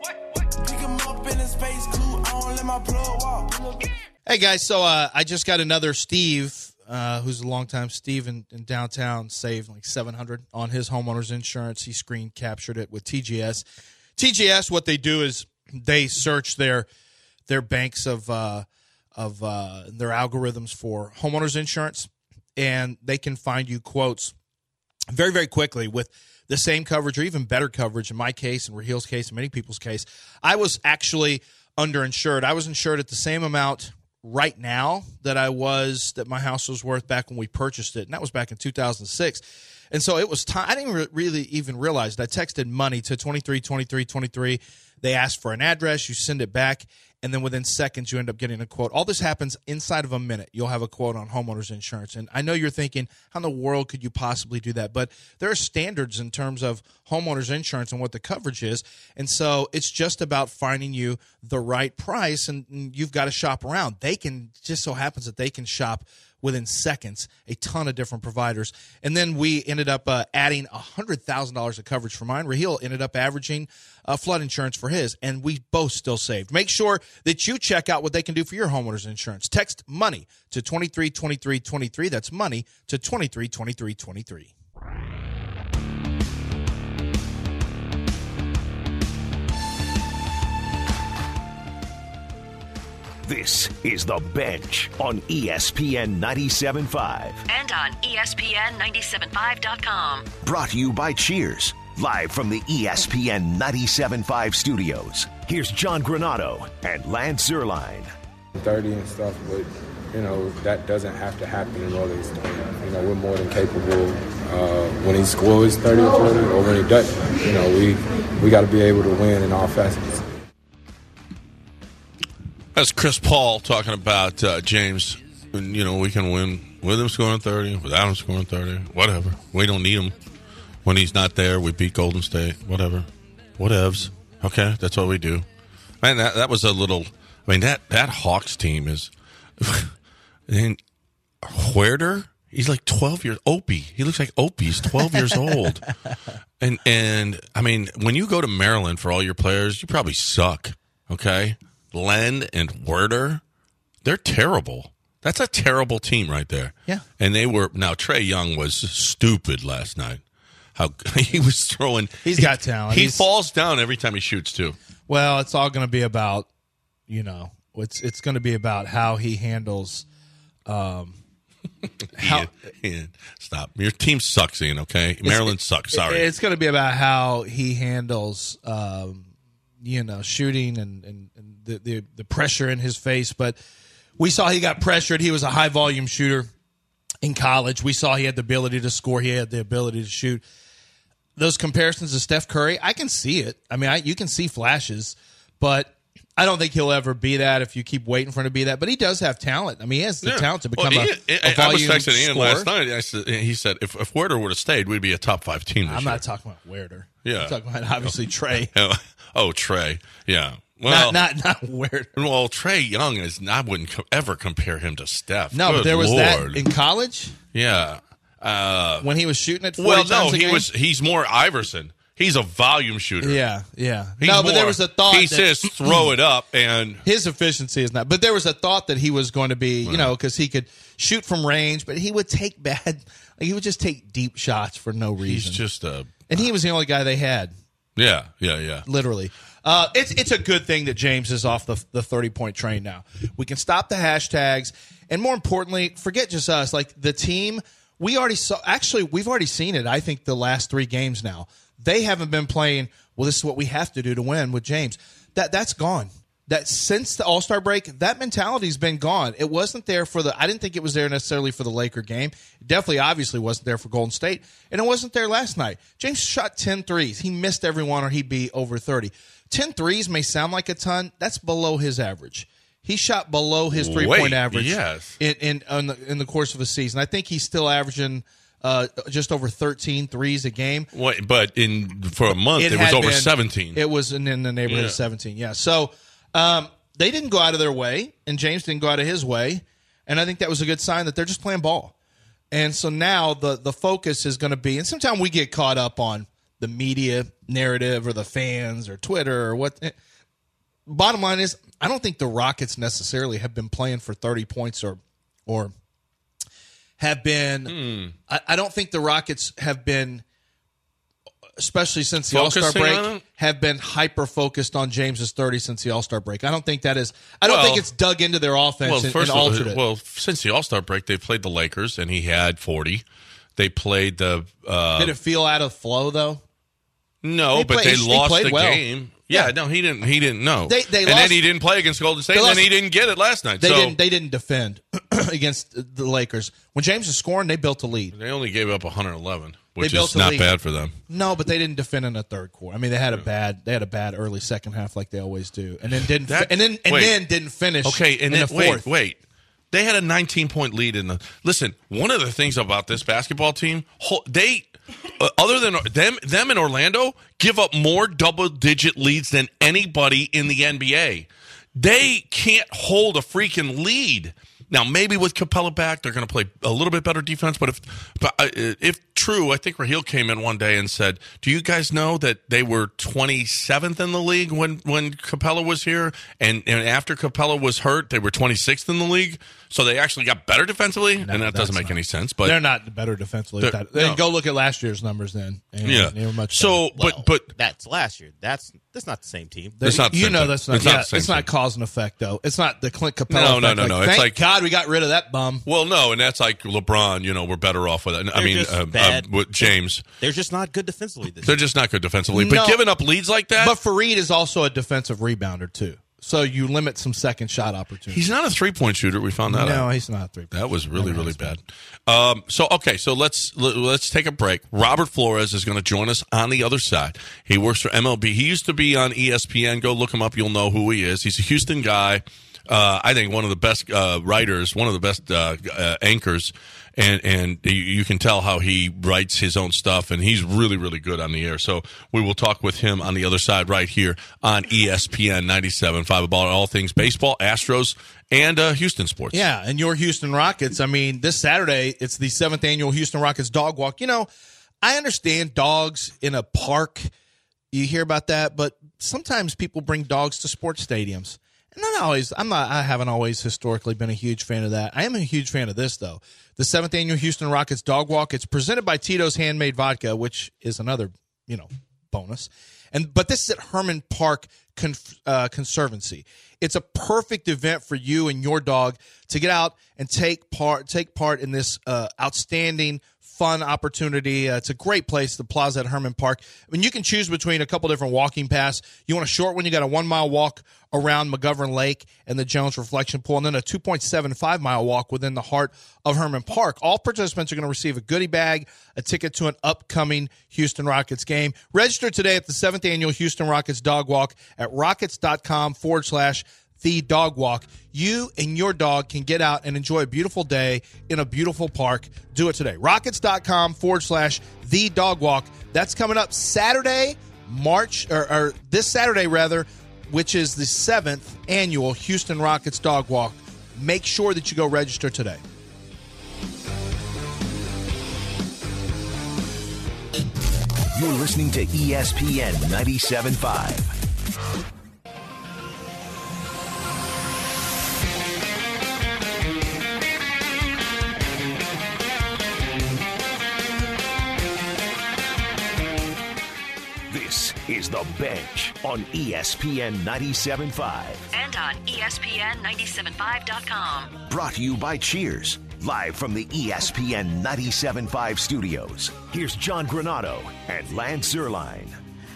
Hey, guys. So uh, I just got another Steve, uh, who's a longtime Steve in, in downtown, saved like seven hundred dollars on his homeowner's insurance. He screen captured it with T G S. T G S, what they do is they search their their banks of uh, of uh, their algorithms for homeowners insurance, and they can find you quotes very, very quickly with the same coverage or even better coverage. In my case, in Rahil's case, in many people's case, I was actually underinsured. I was insured at the same amount right now that I was, that my house was worth back when we purchased it, and that was back in two thousand six. And so it was time. I didn't re- really even realize that. I texted money to twenty-three twenty-three twenty-three. They asked for an address. You send it back, and then within seconds, you end up getting a quote. All this happens inside of a minute. You'll have a quote on homeowners insurance. And I know you're thinking, how in the world could you possibly do that? But there are standards in terms of homeowners insurance and what the coverage is. And so it's just about finding you the right price, and you've got to shop around. They can, just so happens that they can shop within seconds, a ton of different providers. And then we ended up uh, adding one hundred thousand dollars of coverage for mine. Rahil ended up averaging uh, flood insurance for his, and we both still saved. Make sure that you check out what they can do for your homeowner's insurance. Text MONEY to twenty-three twenty-three twenty-three. That's MONEY to twenty-three twenty-three twenty-three. This is The Bench on E S P N ninety-seven point five. And on E S P N ninety-seven point five dot com. Brought to you by Cheers, live from the E S P N ninety-seven point five studios. Here's John Granado and Lance Zierlein. thirty and stuff, but, you know, that doesn't have to happen in order to win. You know, we're more than capable uh, when he scores thirty or forty, or when he doesn't. You know, we, we got to be able to win in all facets. That's Chris Paul talking about uh, James. And, you know, we can win with him scoring thirty, without him scoring thirty, whatever. We don't need him. When he's not there, we beat Golden State, whatever. Whatevs. Okay, that's what we do. Man, that that was a little. I mean, that, that Hawks team is. And Huerter, he's like twelve years. Opie, he looks like Opie. He's twelve years old. And and I mean, when you go to Maryland for all your players, you probably suck. Okay. Len and Huerter, they're terrible. That's a terrible team right there. Yeah. And they were, now Trae Young was stupid last night. How he was throwing. He's got talent. He He's, falls down every time he shoots too. Well, it's all going to be about, you know, it's it's going to be about how he handles. Um, how, Ian, Ian, stop. Your team sucks, Ian, okay? Maryland sucks. Sorry. It's going to be about how he handles, um, you know, shooting and, and, and the, the the pressure in his face. But we saw he got pressured. He was a high volume shooter in college. We saw he had the ability to score. He had the ability to shoot. Those comparisons to Steph Curry, I can see it. I mean, I, you can see flashes, but I don't think he'll ever be that if you keep waiting for him to be that. But he does have talent. I mean, he has the Yeah. talent to become well, a, Ian, a volume I was texting Ian scorer. last night. I said, he said, if, if Huerter would have stayed, we'd be a top five team this I'm year. not talking about Huerter. Yeah. I'm talking about obviously Trae. Oh, Trae. Yeah. Well, not not not Huerter. Well, Trae Young is. I wouldn't co- ever compare him to Steph. No, Good but there was Lord. that in college Yeah. Uh, when he was shooting at forty well, times no, a he game? was. He's more Iverson. He's a volume shooter. Yeah, yeah. He's no, but more- there was a thought. He that says throw it up, and his efficiency is not. But there was a thought that he was going to be, you know, because he could shoot from range, but he would take bad. Like, he would just take deep shots for no reason. he's just a. and he was the only guy they had, Yeah, yeah, yeah. literally. Uh, it's it's a good thing that James is off the the thirty point train now. We can stop the hashtags, and more importantly, forget just us. Like the team, we already saw. Actually, we've already seen it. I think the last three games now, they haven't been playing. Well, this is what we have to do to win with James. That that's gone. That since the All-Star break, that mentality's been gone. It wasn't there for the. I didn't think it was there necessarily for the Laker game. It definitely, obviously, wasn't there for Golden State, and it wasn't there last night. James shot ten threes. He missed every one, or he'd be over thirty. ten threes may sound like a ton. That's below his average. He shot below his three-point Wait, average yes. in in, in, the, in the course of a season. I think he's still averaging uh, just over thirteen threes a game. Wait, but in for a month, it, was had over been- seventeen. It was in, in the neighborhood Yeah. of seventeen, yeah. So um, they didn't go out of their way, and James didn't go out of his way, and I think that was a good sign that they're just playing ball. And so now the the focus is going to be, and sometimes we get caught up on the media narrative or the fans or Twitter or what. Bottom line is, I don't think the Rockets necessarily have been playing for thirty points or or have been. Hmm. I, I don't think the Rockets have been, especially since the Focusing All-Star break, on it? have been hyper-focused on James's thirty since the All-Star break. I don't think that is – I don't Well- think it's dug into their offense Well, and, first and of all, altered it. well, since the All Star break, they played the Lakers, and he had forty. They played the uh, Did it feel out of flow, though? no, He but played- they he lost played the well. game. Yeah, Yeah. no, he didn't. He didn't know. They- they and lost- then he didn't play against Golden State, They and lost- then he didn't get it last night. They so didn't. They didn't defend against the Lakers. When James was scoring, they built a lead. they only gave up one hundred eleven, which built is a not lead. bad for them. No, but they didn't defend in the third quarter. I mean, they had a bad. They had a bad early second half, like they always do, and then didn't. That- and then and wait. then didn't finish. Okay, and in then the wait, fourth. wait. They had a nineteen point lead in the. Listen, one of the things about this basketball team, ho- they, uh, other than them, them in Orlando, give up more double digit leads than anybody in the N B A. They can't hold a freaking lead. Now, maybe with Capella back, they're going to play a little bit better defense. But if, but uh, if true, I think Raheel came in one day and said, "Do you guys know that they were twenty-seventh in the league when when Capella was here, and and after Capella was hurt, they were twenty-sixth in the league. So they actually got better defensively, and that that's doesn't make not- any sense. But They're not better defensively. They're- That, then no. go look at last year's numbers. Then And yeah, they were much so better. but Well, but that's last year. That's that's not the same team. It's not the you same know thing. that's not. It's not yeah, the same it's not thing. cause and effect though. It's not the Clint Capella. No, no, effect. no, no. Like, It's thank like- God we got rid of that bum. well, no, and that's like LeBron. You know, we're better off with it. I They're mean, just uh, uh, bad. with James, They're just not good defensively this they're year. just not good defensively. But No. giving up leads like that, But Fareed is also a defensive rebounder too, so you limit some second shot opportunities. he's not a three point shooter. We found that out. no, he's not three. That was really, No, really he's bad. Um, so, okay, so let's let's take a break. Robert Flores is going to join us on the other side. He works for M L B. He used to be on E S P N. Go look him up. You'll know who he is. He's a Houston guy. Uh, I think one of the best uh, writers, one of the best uh, uh, anchors, and and you, you can tell how he writes his own stuff, and he's really, really good on the air. So we will talk with him on the other side right here on E S P N ninety-seven point five about all things baseball, Astros, and uh, Houston sports. Yeah, and your Houston Rockets. I mean, this Saturday it's the seventh annual Houston Rockets Dog Walk. You know, I understand dogs in a park. You hear about that, but sometimes people bring dogs to sports stadiums. And not always. I'm not. I haven't always historically been a huge fan of that. I am a huge fan of this though. The seventh annual Houston Rockets Dog Walk. It's presented by Tito's Handmade Vodka, which is another, you know, bonus. And but this is at Herman Park Con- uh, Conservancy. It's a perfect event for you and your dog to get out and take part take part in this uh, outstanding, fun opportunity. Uh, it's a great place, the Plaza at Herman Park. I mean, you can choose between a couple different walking paths. You want a short one, you got a one-mile walk around McGovern Lake and the Jones Reflection Pool, and then a two point seven five mile walk within the heart of Herman Park. All participants are going to receive a goodie bag, a ticket to an upcoming Houston Rockets game. Register today at the seventh Annual Houston Rockets Dog Walk at rockets.com forward slash the dog walk. You and your dog can get out and enjoy a beautiful day in a beautiful park. Do it today. Rockets.com forward slash the dog walk. That's coming up Saturday, March, or, or this Saturday rather, which is the seventh annual Houston Rockets Dog Walk. Make sure that you go register today. You're listening to E S P N ninety-seven point five. This is The Bench on E S P N ninety-seven point five. And on E S P N ninety-seven point five dot com. Brought to you by Cheers, live from the E S P N ninety-seven point five studios. Here's John Granado and Lance Zierlein.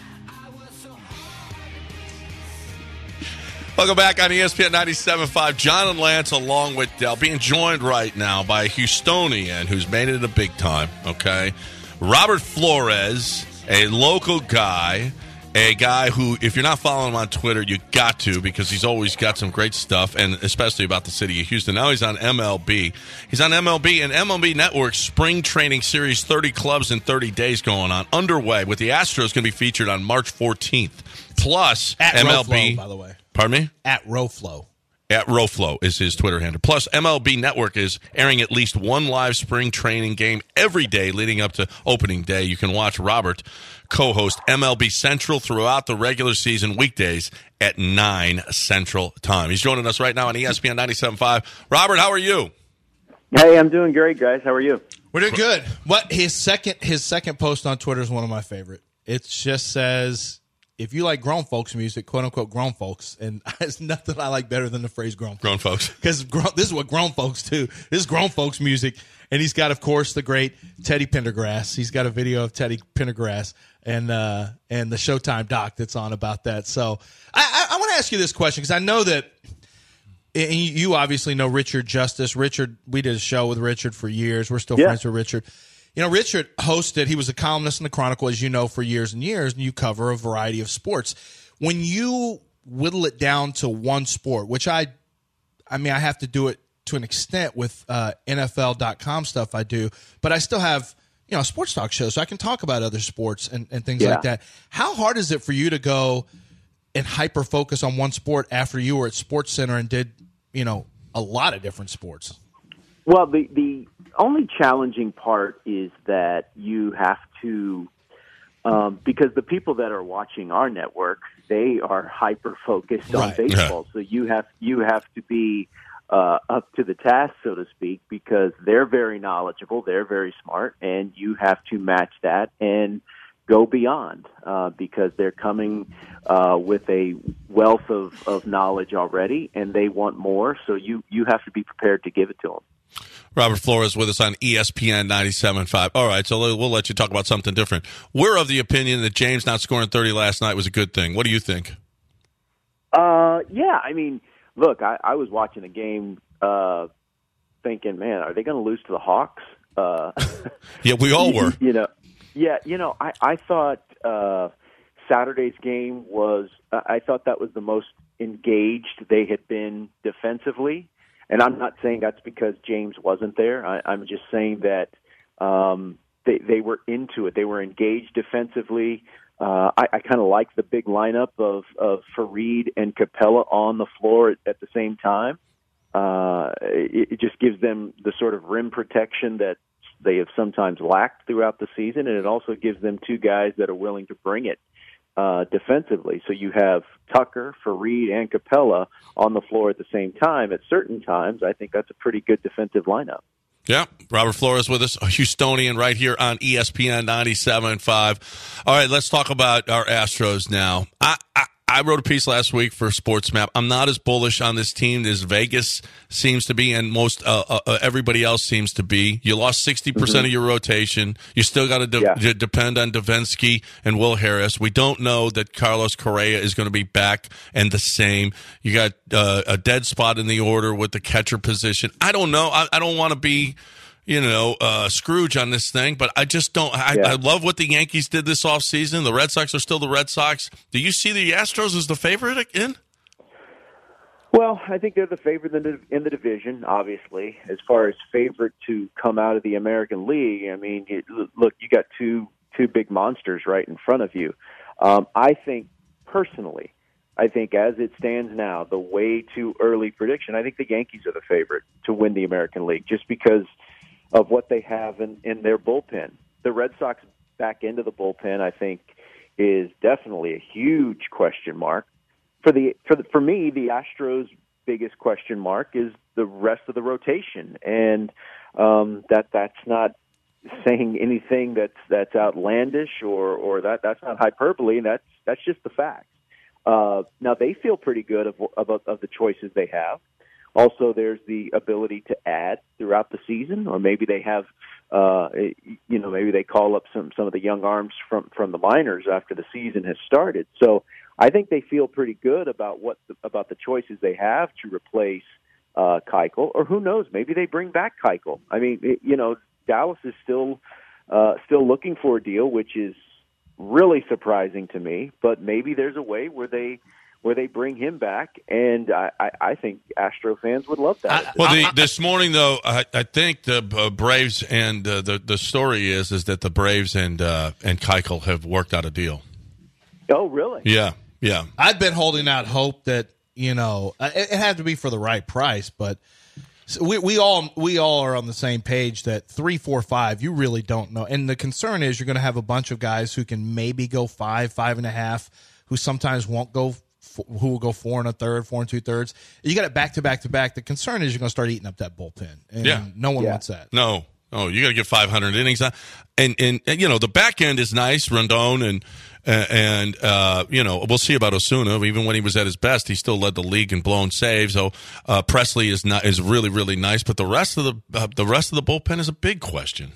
Welcome back on E S P N ninety-seven point five. John and Lance along with Dell, being joined right now by a Houstonian who's made it in the big time, okay? Robert Flores, a local guy, a guy who, if you're not following him on Twitter, you got to, because he's always got some great stuff, and especially about the city of Houston. Now he's on M L B. He's on M L B, and M L B Network's Spring Training Series, thirty clubs in thirty days going on, underway, with the Astros going to be featured on March fourteenth. Plus, At M L B... Roflo, by the way. Pardon me? At Roflo. At Roflo is his Twitter handle. Plus, M L B Network is airing at least one live spring training game every day leading up to opening day. You can watch Robert co-host M L B Central throughout the regular season weekdays at nine Central Time. He's joining us right now on E S P N ninety-seven point five. Robert, how are you? Hey, I'm doing great, guys. How are you? We're doing good. What his second his second post on Twitter is one of my favorite. It just says, if you like grown folks music, quote unquote grown folks, and there's nothing I like better than the phrase grown folks. Grown folks. Because this is what grown folks do. This is grown folks music. And he's got, of course, the great Teddy Pendergrass. He's got a video of Teddy Pendergrass and uh, and the Showtime doc that's on about that. So I, I, I want to ask you this question because I know that and you obviously know Richard Justice. Richard, we did a show with Richard for years. We're still yeah. friends with Richard. You know, Richard hosted, he was a columnist in the Chronicle, as you know, for years and years, and you cover a variety of sports. When you whittle it down to one sport, which I, I mean, I have to do it to an extent with uh, N F L dot com stuff I do, but I still have, you know, a sports talk show, so I can talk about other sports and, and things yeah. like that. How hard is it for you to go and hyper-focus on one sport after you were at Sports Center and did, you know, a lot of different sports? Well, the, the only challenging part is that you have to, um, because the people that are watching our network, they are hyper-focused on right. baseball. Yeah. So you have you have to be uh, up to the task, so to speak, because they're very knowledgeable, they're very smart, and you have to match that and go beyond uh, because they're coming uh, with a wealth of, of knowledge already, and they want more. So you, you have to be prepared to give it to them. Robert Flores with us on E S P N ninety-seven point five. All right, so we'll let you talk about something different. We're of the opinion that James not scoring thirty last night was a good thing. What do you think? Uh, yeah, I mean, look, I, I was watching the game uh, thinking, man, are they going to lose to the Hawks? Uh, yeah, we all were. You know, yeah, you know, I, I thought uh, Saturday's game was, I thought that was the most engaged they had been defensively. And I'm not saying that's because James wasn't there. I, I'm just saying that um, they, they were into it. They were engaged defensively. Uh, I, I kind of like the big lineup of, of Farid and Capella on the floor at, at the same time. Uh, it, it just gives them the sort of rim protection that they have sometimes lacked throughout the season, and it also gives them two guys that are willing to bring it uh, defensively. So you have Tucker, Farid, and Capella on the floor at the same time. At certain times, I think that's a pretty good defensive lineup. Yeah, Robert Flores with us, a Houstonian right here on E S P N ninety-seven point five. All right, let's talk about our Astros now. I, I, I wrote a piece last week for SportsMap. I'm not as bullish on this team as Vegas seems to be, and most uh, uh, everybody else seems to be. You lost sixty percent mm-hmm. of your rotation. You still got to de- yeah. de- depend on Davinsky and Will Harris. We don't know that Carlos Correa is going to be back and the same. You got uh, a dead spot in the order with the catcher position. I don't know. I, I don't want to be, you know, uh, Scrooge on this thing, but I just don't. I, yeah. I love what the Yankees did this offseason. The Red Sox are still the Red Sox. Do you see the Astros as the favorite again? Well, I think they're the favorite in the, in the division, obviously. As far as favorite to come out of the American League, I mean, it, look, you got two two big monsters right in front of you. Um, I think, personally, I think as it stands now, the way too early prediction, I think the Yankees are the favorite to win the American League just because of what they have in, in their bullpen. The Red Sox back into the bullpen, I think, is definitely a huge question mark. For the for the, for me, the Astros' biggest question mark is the rest of the rotation, and um, that that's not saying anything that's that's outlandish or or that that's not hyperbole. That's that's just the fact. Uh, now they feel pretty good of, of of the choices they have. Also, there's the ability to add throughout the season, or maybe they have, uh, you know, maybe they call up some, some of the young arms from, from the minors after the season has started. So I think they feel pretty good about what the, about the choices they have to replace uh, Keuchel, or who knows, maybe they bring back Keuchel. I mean, it, you know, Dallas is still uh, still looking for a deal, which is really surprising to me. But maybe there's a way where they. where they bring him back, and I, I, I think Astro fans would love that. Well, the, this morning, though, I, I think the uh, Braves and uh, the the story is is that the Braves and uh, and Keuchel have worked out a deal. Oh, really? Yeah, yeah. I've been holding out hope that, you know, it, it had to be for the right price, but we we all we all are on the same page that three, four, five, you really don't know. And the concern is you're going to have a bunch of guys who can maybe go five, five and a half, who sometimes won't go, who will go four and a third, four and two thirds. You got it back to back to back. The concern is you're going to start eating up that bullpen, and yeah. no one yeah. wants that. No. Oh, you got to get five hundred innings, and, and and you know the back end is nice, Rondon, and and uh, you know we'll see about Osuna. Even when he was at his best, he still led the league in blown saves. So uh, Presley is not is really really nice, but the rest of the uh, the rest of the bullpen is a big question.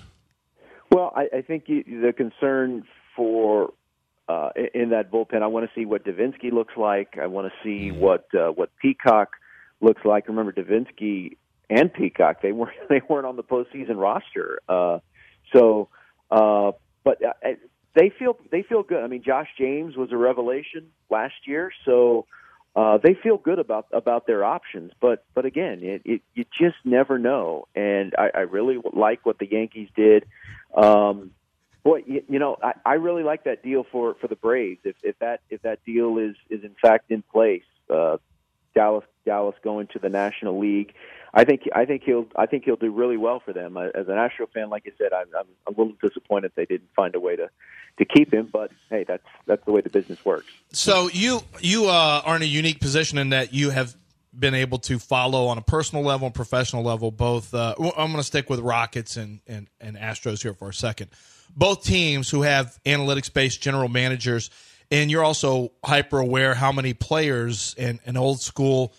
Well, I, I think you, the concern for uh, in that bullpen, I want to see what Davinsky looks like. I want to see what uh, what Peacock looks like. Remember, Davinsky and Peacock, they weren't they weren't on the postseason roster. Uh, so, uh, but uh, they feel they feel good. I mean, Josh James was a revelation last year, so uh, they feel good about about their options. But but again, it, it you just never know. And I, I really like what the Yankees did. Um, boy, you, you know, I, I really like that deal for, for the Braves. If if that if that deal is is in fact in place, uh, Dallas Dallas going to the National League. I think I think he'll I think he'll do really well for them. As an Astro fan, like I said, I'm, I'm a little disappointed they didn't find a way to, to keep him. But hey, that's that's the way the business works. So you you uh, are in a unique position in that you have been able to follow on a personal level and professional level both. Uh, I'm going to stick with Rockets and, and and Astros here for a second. Both teams who have analytics-based general managers, and you're also hyper aware how many players and, and old school.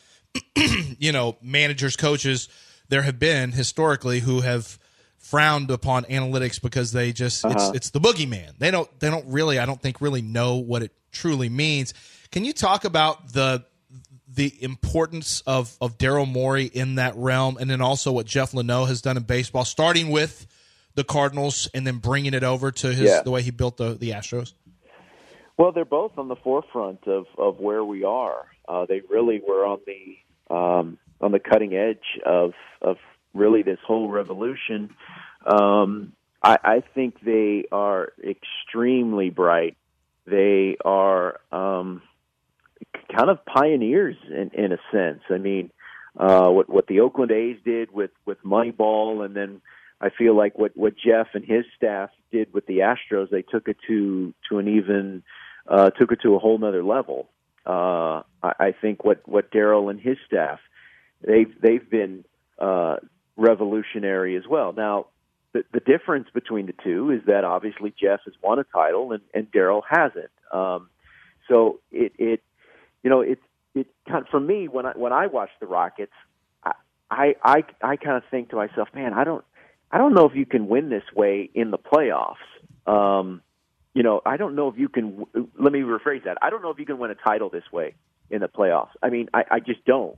you know, managers, coaches, there have been historically who have frowned upon analytics because they just uh-huh. it's it's the boogeyman. They don't they don't really I don't think really know what it truly means. Can you talk about the the importance of of Daryl Morey in that realm, and then also what Jeff Leno has done in baseball, starting with the Cardinals and then bringing it over to his yeah. the way he built the the Astros? Well, they're both on the forefront of, of where we are. Uh, they really were on the um, on the cutting edge of of really this whole revolution. Um, I, I think they are extremely bright. They are um, kind of pioneers in, in a sense. I mean, uh, what what the Oakland A's did with, with Moneyball, and then I feel like what, what Jeff and his staff did with the Astros, they took it to to an even uh, took it to a whole nother level. Uh, I, I think what, what Daryl and his staff, they've they've been uh, revolutionary as well. Now, the, the difference between the two is that obviously Jeff has won a title and, and Daryl hasn't. Um, so it, it you know it it kind of, for me when I when I watch the Rockets, I I I, I kind of think to myself, man, I don't I don't know if you can win this way in the playoffs. Um, You know, I don't know if you can, let me rephrase that. I don't know if you can win a title this way in the playoffs. I mean, I, I just don't.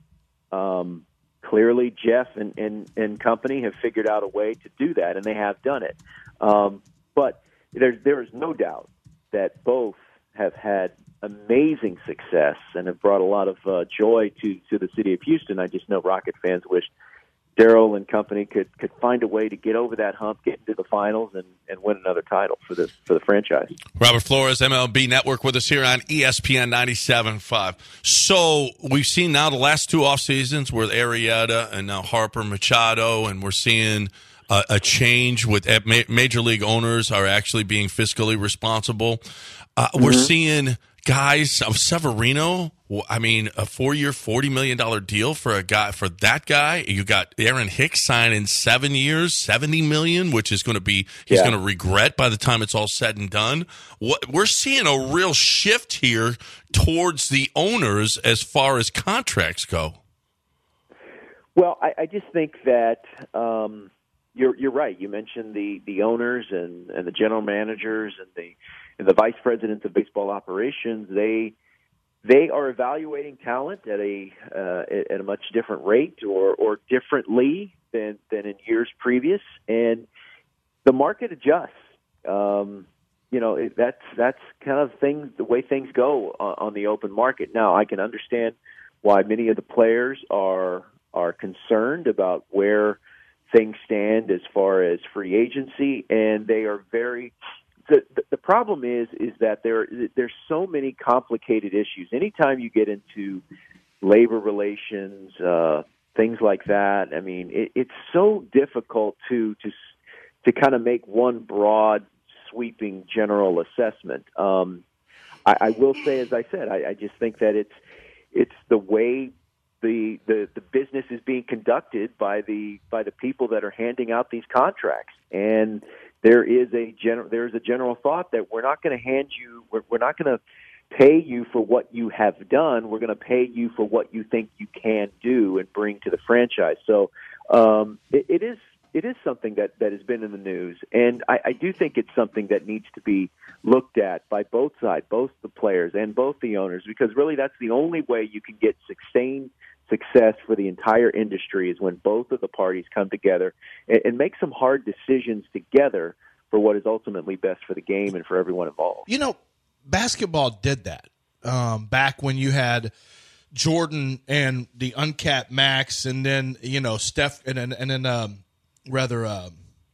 Um, clearly, Jeff and, and, and company have figured out a way to do that, and they have done it. Um, but there's, there is no doubt that both have had amazing success and have brought a lot of uh, joy to, to the city of Houston. I just know Rocket fans wish Daryl and company could, could find a way to get over that hump, get into the finals, and, and win another title for the for the franchise. Robert Flores, M L B Network, with us here on E S P N ninety-seven point five. So we've seen now the last two off seasons with Arrieta and now Harper Machado, and we're seeing a, a change with major league owners are actually being fiscally responsible. Uh, mm-hmm. We're seeing guys of Severino. I mean, a four-year, forty million dollars deal for a guy for that guy. You got Aaron Hicks signing seven years, seventy million dollars, which is going to be he's yeah. going to regret by the time it's all said and done. What we're seeing a real shift here towards the owners as far as contracts go. Well, I, I just think that um, you're you're right. You mentioned the, the owners and, and the general managers and the and the vice presidents of baseball operations. They They are evaluating talent at a uh, at a much different rate or, or differently than, than in years previous, and the market adjusts. Um, you know, it, that's that's kind of things the way things go on, on the open market. Now, I can understand why many of the players are are concerned about where things stand as far as free agency, and they are very. The, the problem is is that there there's so many complicated issues. Anytime you get into labor relations, uh, things like that. I mean, it, it's so difficult to to to kind of make one broad, sweeping, general assessment. Um, I, I will say, as I said, I, I just think that it's it's the way the, the the business is being conducted by the by the people that are handing out these contracts, and there is a general there is a general thought that we're not going to hand you we're, we're not going to pay you for what you have done. We're going to pay you for what you think you can do and bring to the franchise. So um, it, it is it is something that, that has been in the news, and I, I do think it's something that needs to be looked at by both sides, both the players and both the owners, because really that's the only way you can get sustained success for the entire industry is when both of the parties come together and, and make some hard decisions together for what is ultimately best for the game and for everyone involved. You know, basketball did that um, back when you had Jordan and the uncapped max, and then you know Steph, and then and then um, rather um,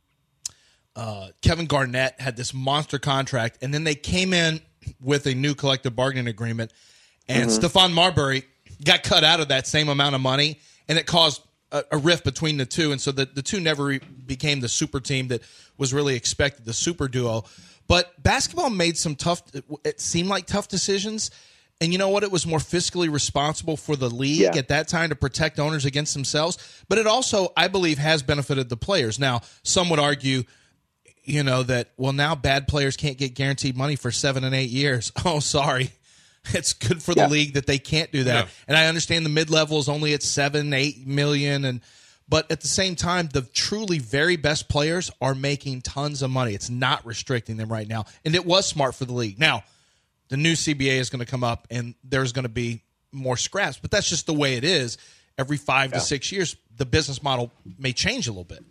uh, Kevin Garnett had this monster contract, and then they came in with a new collective bargaining agreement, and mm-hmm. Stephon Marbury got cut out of that same amount of money, and it caused a, a rift between the two, and so the the two never re- became the super team that was really expected, the super duo. But basketball made some tough, it seemed like tough decisions. And you know what? It was more fiscally responsible for the league yeah. at that time to protect owners against themselves. But it also, I believe, has benefited the players. Now, some would argue, you know, that, well, now bad players can't get guaranteed money for seven and eight years. Oh, sorry. It's good for the yeah. league that they can't do that. Yeah. And I understand the mid-level is only at seven, eight million, and but at the same time, the truly very best players are making tons of money. It's not restricting them right now. And it was smart for the league. Now, the new C B A is going to come up, and there's going to be more scraps. But that's just the way it is. Every five yeah. to six years, the business model may change a little bit.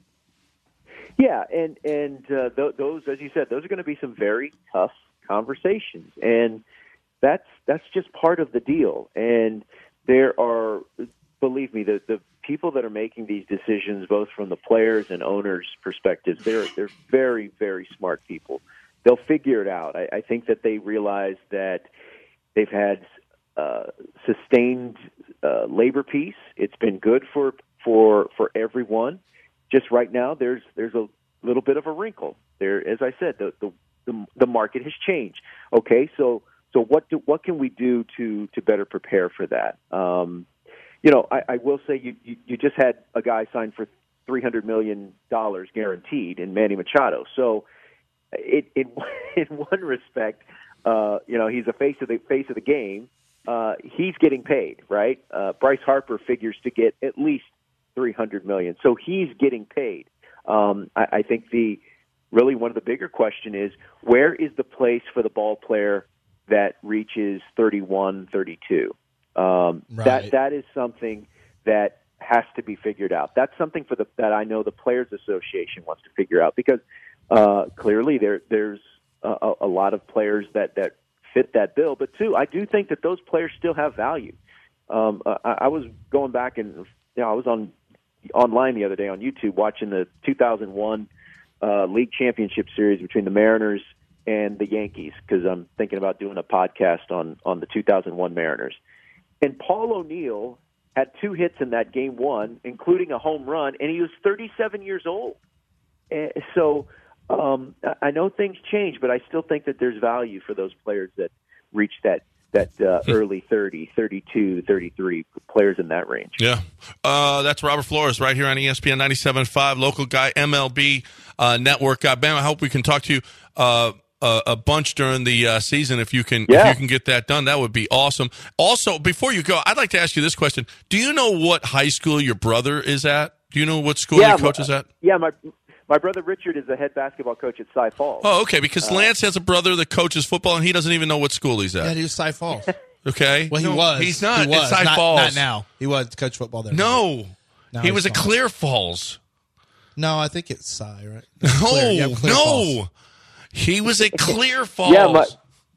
Yeah, and, and uh, th- those, as you said, those are going to be some very tough conversations. And that's that's just part of the deal. And there are, believe me, the, the people that are making these decisions, both from the players and owners' perspectives, they're they're very, very smart people. They'll figure it out. I, I think that they realize that they've had uh, sustained uh, labor peace. It's been good for for for everyone. Just right now, there's there's a little bit of a wrinkle there. As I said, the the the, the market has changed. Okay, so so what do what can we do to to better prepare for that? Um, You know, I, I will say you, you, you just had a guy sign for three hundred million dollars guaranteed in Manny Machado. So it, it, in one respect, uh, you know, he's a face of the face of the game. Uh, he's getting paid, right? Uh, Bryce Harper figures to get at least three hundred million dollars. So he's getting paid. Um, I, I think the really one of the bigger question is, where is the place for the ball player that reaches thirty-one, thirty-two? Um, right. That that is something that has to be figured out. That's something for the that I know the Players Association wants to figure out, because uh, clearly there there's a, a lot of players that, that fit that bill. But two, I do think that those players still have value. Um, I, I was going back and you know I was on online the other day on YouTube watching the two thousand one uh, League Championship Series between the Mariners and the Yankees, because I'm thinking about doing a podcast on on the two thousand one Mariners. And Paul O'Neill had two hits in that game one, including a home run, and he was thirty-seven years old. And so um, I know things change, but I still think that there's value for those players that reach that that uh, early thirty, thirty-two, thirty-three, players in that range. Yeah. Uh, that's Robert Flores right here on E S P N ninety-seven point five, local guy, M L B uh, network guy. Ben, I hope we can talk to you uh, a, a bunch during the uh, season. If you can, yeah. if you can get that done, that would be awesome. Also, before you go, I'd like to ask you this question: do you know what high school your brother is at? Do you know what school yeah, he coaches at? Yeah, my my brother Richard is the head basketball coach at Cy Falls. Oh, okay. Because uh, Lance has a brother that coaches football, and he doesn't even know what school he's at. Yeah, he was Cy Falls. Okay. Well, he no, was. He's not. He was. It's Cy not, Falls. Not now. He was coach football there. No. no he was at Falls. Clear Falls. No, I think it's Cy, right? No, Clear. Yeah, Clear no. Falls. He was at Clear Falls. Yeah, my,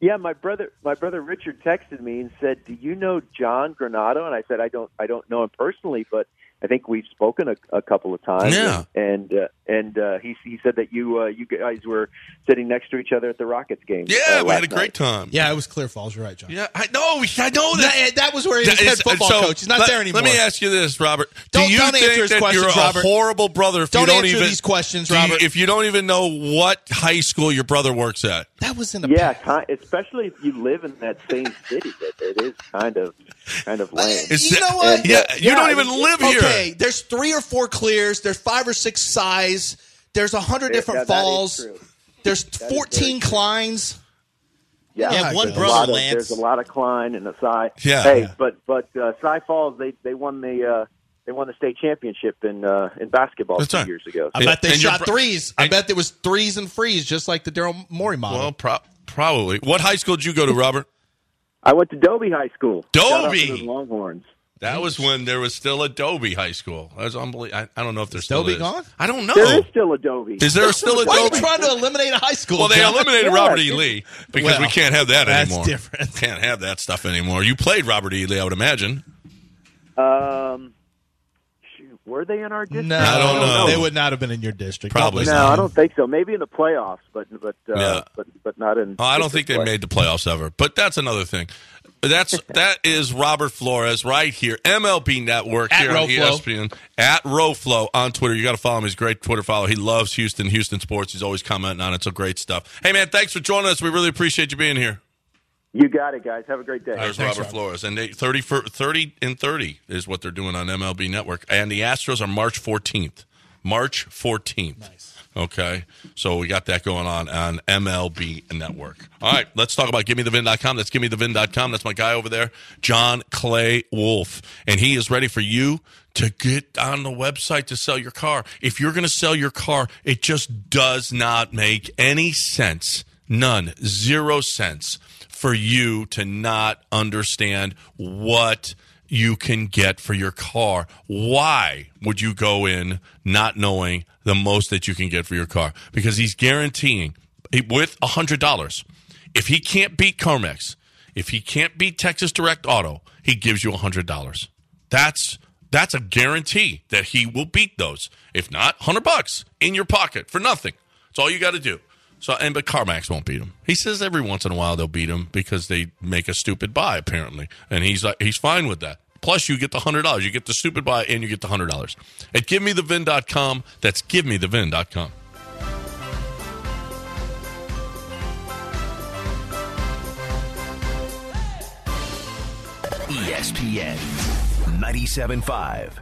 Yeah, my brother, my brother Richard texted me and said, "Do you know John Granado?" And I said, "I don't, I don't know him personally, but I think we've spoken a, a couple of times." Yeah. And uh, and uh, he he said that you uh, you guys were sitting next to each other at the Rockets game. Yeah, uh, we had a last great night. time. Yeah, it was Clear Falls. You're right, John. Yeah, I know. I know that. That, that was where he was That head is- football so, coach. He's not let, there anymore. Let me ask you this, Robert. Don't- Do you don't answer think his that questions, you're Robert. a horrible brother if Don't you don't answer even these questions, do you- Robert. if you don't even know what high school your brother works at? That was in the Yeah, past. ki- especially if you live in that same city, it, it is kind of kind of lame. Is You that- know what? And, Yeah, uh, you yeah, don't I even mean, live here. Okay, there's three or four clears. There's five or six size. There's a hundred Yeah, different that is falls. true. There's very fourteen true. Kleins. Yeah, You have one there's brother, a lot of, Lance. There's a lot of Klein and a Cy. Yeah. Hey, Yeah. but but uh, Cy Falls they they won the uh, they won the state championship in uh, in basketball That's two right. years ago. I bet they And your shot bro- threes. I and- bet there was threes and frees, just like the Daryl Morey model. Well, pro- probably. What high school did you go to, Robert? I went to Dobie High School. Shout out to Dobie! those Longhorns. That was when there was still Adobe High School. That was unbelievable. I, I don't know if there's Dobie still is. gone? I don't know. There is still Adobe. Is there still a Why are you Dobie? trying to eliminate a high school? Well, they John? eliminated Yeah, Robert E. it's- Lee because we Well, can't have that that's anymore. different. Can't have that stuff anymore. You played Robert E. Lee, I would imagine. Um, shoot, were they in our district? No, I don't know. They would not have been in your district. Probably Don't No, listen I to him. don't think so. Maybe in the playoffs, but but uh, Yeah. but but not in. Oh, I don't think district they play. made the playoffs ever, but that's another thing. That's that is Robert Flores right here, M L B Network At here on Roflo. E S P N at Roflo on Twitter. You got to follow him; he's a great Twitter follow. He loves Houston, Houston sports. He's always commenting on it. So great stuff. Hey man, thanks for joining us. We really appreciate you being here. You got it, guys. Have a great day. There's thanks, Robert Robert. Flores, and they, thirty for thirty and thirty is what they're doing on M L B Network, and the Astros are March fourteenth. March fourteenth. Nice. Okay, so we got that going on on M L B Network. All right, let's talk about give me the vin dot com. That's give me the vin dot com. That's my guy over there, John Clay Wolf, and he is ready for you to get on the website to sell your car. If you're going to sell your car, it just does not make any sense. None. Zero sense for you to not understand what you can get for your car. Why would you go in not knowing the most that you can get for your car? Because he's guaranteeing with one hundred dollars. If he can't beat Carmex, if he can't beat Texas Direct Auto, he gives you one hundred dollars. That's that's a guarantee that he will beat those. If not, one hundred bucks in your pocket for nothing. That's all you got to do. So, and but CarMax won't beat him. He says every once in a while they'll beat him because they make a stupid buy apparently, and he's like he's fine with that. Plus, you get the one hundred dollars. You get the stupid buy, and you get the one hundred dollars. At give me the vin dot com, that's give me the vin dot com. E S P N ninety-seven point five.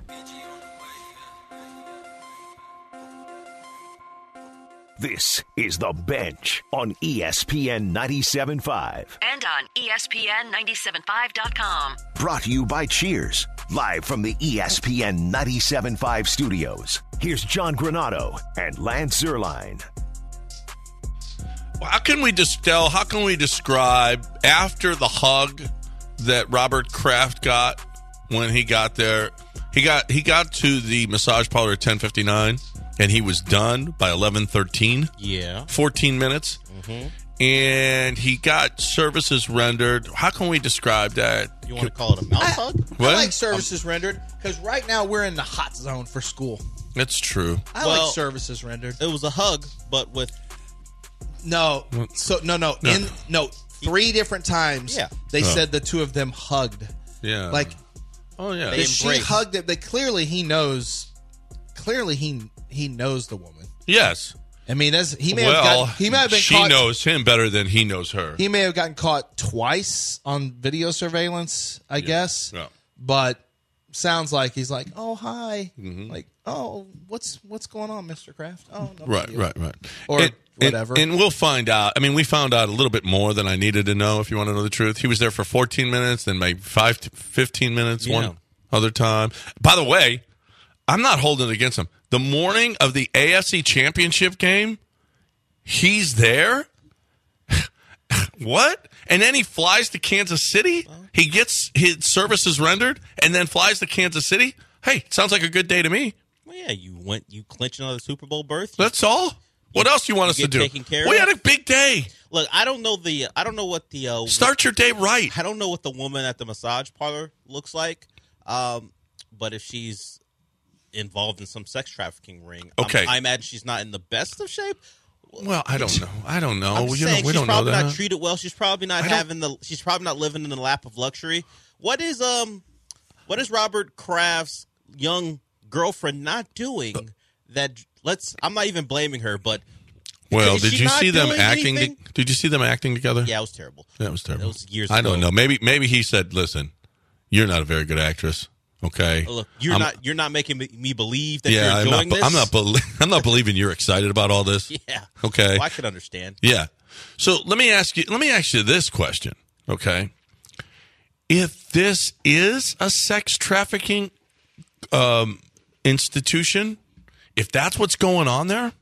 This is The Bench on E S P N ninety-seven point five. And on E S P N nine seven five dot com. Brought to you by Cheers, live from the E S P N ninety-seven point five studios. Here's John Granado and Lance Zierlein. How can we distill, how can we describe after the hug that Robert Kraft got when he got there? He got he got to the massage parlor at ten fifty-nine, and he was done by eleven thirteen. Yeah. fourteen minutes. Mm-hmm. And he got services rendered. How can we describe that? You want to call it a mouth hug? I What? like services rendered because right now we're in the hot zone for school. That's true. I Well- like services rendered. It was a hug, but with No, so no, no, No. in no three different times. Yeah. they Oh. said the two of them hugged. Yeah. Like oh yeah. They if she embraced. hugged it, but clearly he knows. Clearly he he knows the woman. yes. I mean, as he may Well, have gotten, he may have been she caught. knows him better than he knows her. He may have gotten caught twice on video surveillance, I guess. Yeah. But sounds like he's like, "Oh, hi." Mm-hmm. Like, "Oh, what's what's going on, Mister Kraft?" Oh, no big Right, deal. right, right. Or And- whatever. And, and we'll find out. I mean, we found out a little bit more than I needed to know, if you want to know the truth. He was there for fourteen minutes, then maybe five to fifteen minutes Yeah. one other time. By the way, I'm not holding it against him. The morning of the A F C Championship game, he's there? What? And then he flies to Kansas City? He gets his services rendered and then flies to Kansas City? Hey, sounds like a good day to me. well, yeah, you went, you clinched another Super Bowl berth. You, That's all. What else do you want us get to do? taken care We of? had a big day. Look, I don't know the I don't know what the uh, Start your day right. I don't know what the woman at the massage parlor looks like, um, but if she's involved in some sex trafficking ring, Okay. I'm, I imagine she's not in the best of shape. Well, I don't know. I don't know. I'm you saying know, we she's don't know probably that. not treated well. She's probably not I don't- having the. She's probably not living in the lap of luxury. What is um, what is Robert Kraft's young girlfriend not doing? That let's. I'm not even blaming her, but Well, is did she you not see them doing acting? anything? Did you see them acting together? Yeah, it was terrible. That was terrible. That was years I don't ago. know. Maybe maybe he said, "Listen, you're not a very good actress." Okay. Oh, look, you're I'm- not. You're not making me, me believe that Yeah, you're I'm enjoying not. this. I'm not. Belie- I'm not believing you're excited about all this. Yeah. Okay. Well, I could understand. Yeah. So let me ask you. Let me ask you this question. Okay. If this is a sex trafficking um, institution, if that's what's going on there,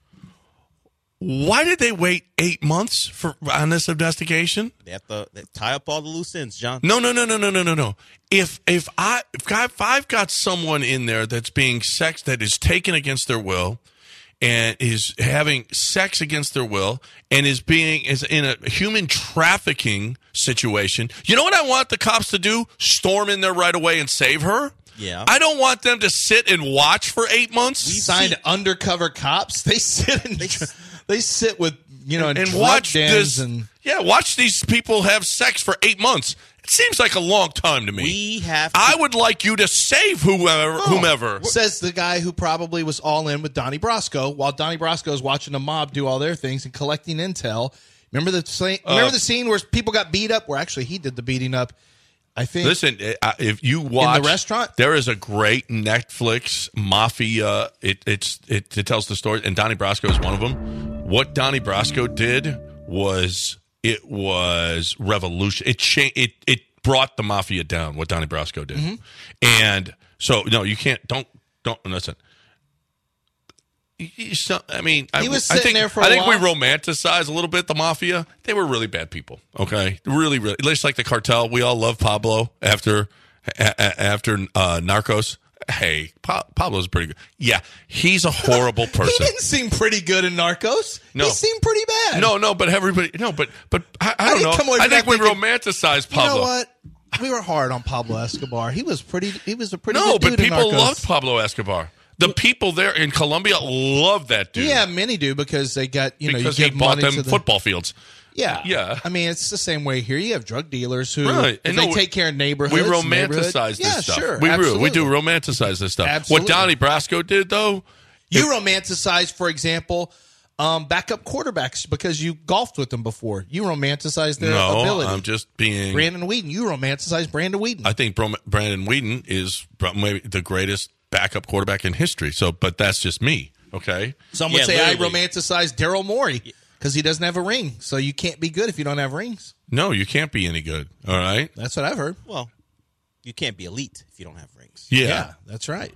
why did they wait eight months for on this investigation? They have to they tie up all the loose ends, John. No, no, no, no, no, no, no, no. If if I if, I, if I've got someone in there that's being sex that is taken against their will, and is having sex against their will, and is being is in a human trafficking situation, you know what I want the cops to do? Storm in there right away and save her. Yeah. I don't want them to sit and watch for eight months. Signed undercover cops. They sit and they, they sit with you know in and drug watch dens this. and Yeah, watch these people have sex for eight months. It seems like a long time to me. We have. To, I would like you to save whoever. whomever. says the guy who probably was all in with Donnie Brasco while Donnie Brasco is watching the mob do all their things and collecting intel. Remember the scene, remember Uh, the scene where people got beat up? Where actually he did the beating up. I think. Listen, uh, if you watch restaurant? there is a great Netflix mafia. It it's it, it tells the story, and Donnie Brasco is one of them. What Donnie Brasco did was it was revolution. It changed. It it brought the mafia down. What Donnie Brasco did, Mm-hmm. and so no, you can't. Don't don't listen. You- you- so- I mean, I, He was I sitting think, there for a I think while. we romanticize a little bit the mafia. They were really bad people. Okay, really, really. Just like the cartel, we all love Pablo after a, a- after uh, Narcos. Hey, pa- Pablo's pretty good. Yeah, he's a horrible He person. didn't seem pretty good in Narcos. No. He seemed pretty bad. No, no, but everybody, no, but but I, I I don't didn't know. come away I from think that we thinking, romanticize You Pablo. know what? We were hard on Pablo Escobar. He was pretty. He was a pretty. No, good but dude in people Narcos. loved Pablo Escobar. The people there in Colombia love that dude. Yeah, many do because they got you know because you he give bought money them to the, football fields. Yeah, Yeah. I mean, it's the same way here. You have drug dealers who Right. if And they no, take care of neighborhoods. We neighborhood- romanticize this yeah, stuff. Sure, we, absolutely. we do romanticize this stuff. Absolutely. What Donnie Brasco did, though, You romanticize, for example, um, backup quarterbacks because you golfed with them before. You romanticize their no, ability. I'm just being. Brandon Whedon. You romanticize Brandon Whedon. I think Bro- Brandon Whedon is maybe the greatest backup quarterback in history. So, but that's just me. Okay. Some would Yeah, say I literally. romanticize Daryl Morey because he doesn't have a ring. So you can't be good if you don't have rings. No, you can't be any good. All right. That's what I've heard. Well, you can't be elite if you don't have rings. Yeah. that's right.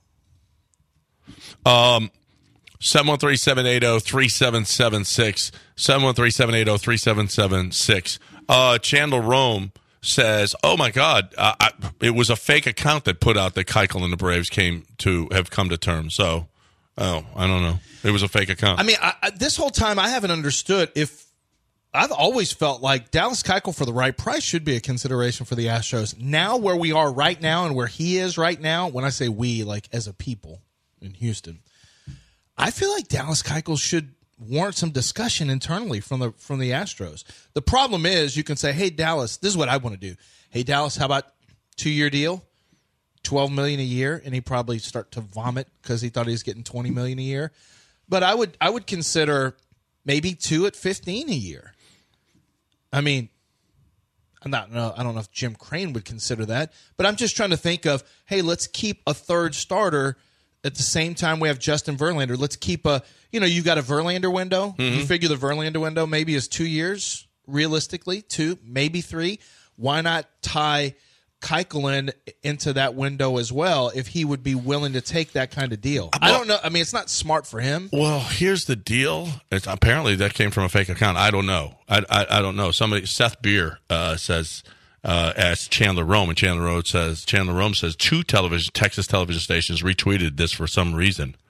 Um, seven one three, seven eight zero, three seven seven six. seven one three, seven eight zero, three seven seven six. Uh, Chandler Rome says, oh, my God, uh, I, it was a fake account that put out that Keuchel and the Braves came to have come to terms. So, oh, I don't know. It was a fake account. I mean, I, I, this whole time I haven't understood if I've always felt like Dallas Keuchel for the right price should be a consideration for the Astros. Now, where we are right now and where he is right now, when I say we, like as a people in Houston, I feel like Dallas Keuchel should warrant some discussion internally from the from the Astros. The problem is you can say, hey, Dallas, this is what I want to do. Hey, Dallas, how about two-year deal, twelve million dollars a year? And he'd probably start to vomit because he thought he was getting twenty million dollars a year. But I would I would consider maybe two at fifteen a year. I mean, I'm not no, I don't know if Jim Crane would consider that, but I'm just trying to think of, hey, let's keep a third starter at the same time we have Justin Verlander. Let's keep a, you know, you've got a Verlander window. Mm-hmm. You figure the Verlander window maybe is two years, realistically, two, maybe three. Why not tie Keuchel in into that window as well if he would be willing to take that kind of deal? I don't know. I mean, it's not smart for him. Well, here's the deal. It's, apparently, that came from a fake account. I don't know. I, I, I don't know. Somebody, Seth Beer uh, says, uh, asked Chandler Rome, and Chandler Rome says, Chandler Rome says two television, Texas television stations retweeted this for some reason.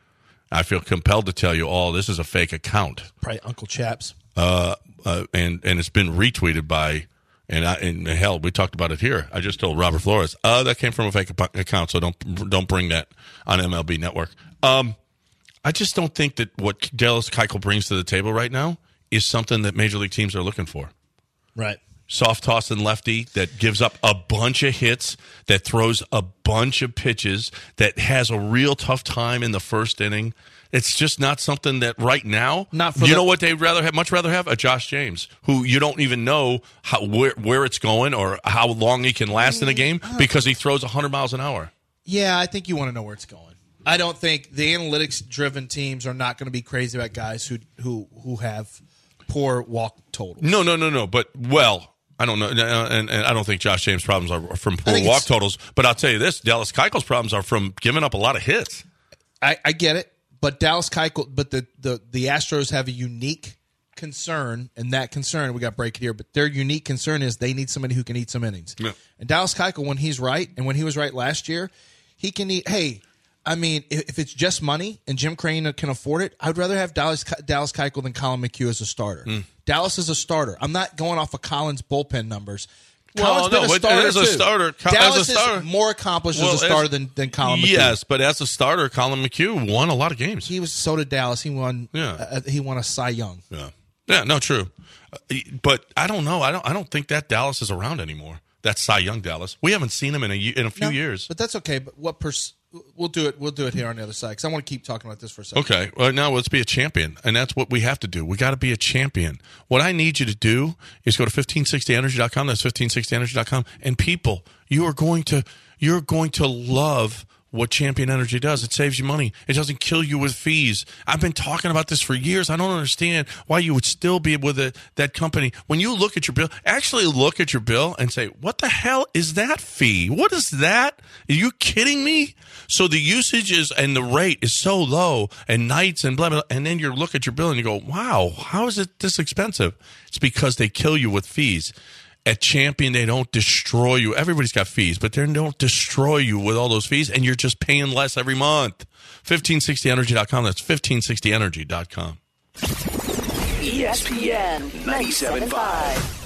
I feel compelled to tell you all this is a fake account. Probably Uncle Chaps. Uh, uh, and, and it's been retweeted by, and, I, and hell, we talked about it here. I just told Robert Flores, uh, that came from a fake account, so don't don't bring that on M L B Network. Um, I just don't think that what Dallas Keuchel brings to the table right now is something that major league teams are looking for. Right. Soft tossing lefty that gives up a bunch of hits, that throws a bunch of pitches, that has a real tough time in the first inning. It's just not something that right now. Not for you the- know what they'd rather have? Much rather have a Josh James, who you don't even know how where where it's going or how long he can last in a game because he throws one hundred miles an hour. Yeah, I think you want to know where it's going. I don't think the analytics-driven teams are not going to be crazy about guys who who who have poor walk totals. No, no, no, no. But well. I don't know, and, and I don't think Josh James' problems are from poor walk totals. But I'll tell you this: Dallas Keuchel's problems are from giving up a lot of hits. I, I get it, but Dallas Keuchel, but the, the the Astros have a unique concern, and that concern we got to break it here. But their unique concern is they need somebody who can eat some innings. Yeah. And Dallas Keuchel, when he's right, and when he was right last year, he can eat. Hey, I mean, if, if it's just money and Jim Crane can afford it, I'd rather have Dallas Dallas Keuchel than Colin McHugh as a starter. Mm. Dallas is a starter. I'm not going off of Collins' bullpen numbers. Well, Collins no, been a but starter as a too. starter, Dallas as a starter, is more accomplished well, as a starter as, than, than Colin McHugh. Yes, but as a starter, Colin McHugh won a lot of games. He was so did Dallas. He won. Yeah. Uh, he won a Cy Young. Yeah, yeah, no, true. Uh, but I don't know. I don't. I don't think that Dallas is around anymore. That Cy Young Dallas. We haven't seen him in a in a few No, years. But that's okay. But what pers- We'll do it. We'll do it here on the other side because I want to keep talking about this for a second. Okay. Well, now let's be a champion, and that's what we have to do. We got to be a champion. What I need you to do is go to fifteen sixty energy dot com. That's fifteen sixty energy dot com. And people, you are going to you're going to love what Champion Energy does. It saves you money. It doesn't kill you with fees. I've been talking about this for years. I don't understand why you would still be with a, that company. When you look at your bill, actually look at your bill and say, what the hell is that fee? What is that? Are you kidding me? So the usage is and the rate is so low and nights and blah, blah, blah. And then you look at your bill and you go, wow, how is it this expensive? It's because they kill you with fees. At Champion, they don't destroy you. Everybody's got fees, but they don't destroy you with all those fees, and you're just paying less every month. fifteen sixty energy dot com. That's fifteen sixty energy dot com. E S P N ninety-seven point five.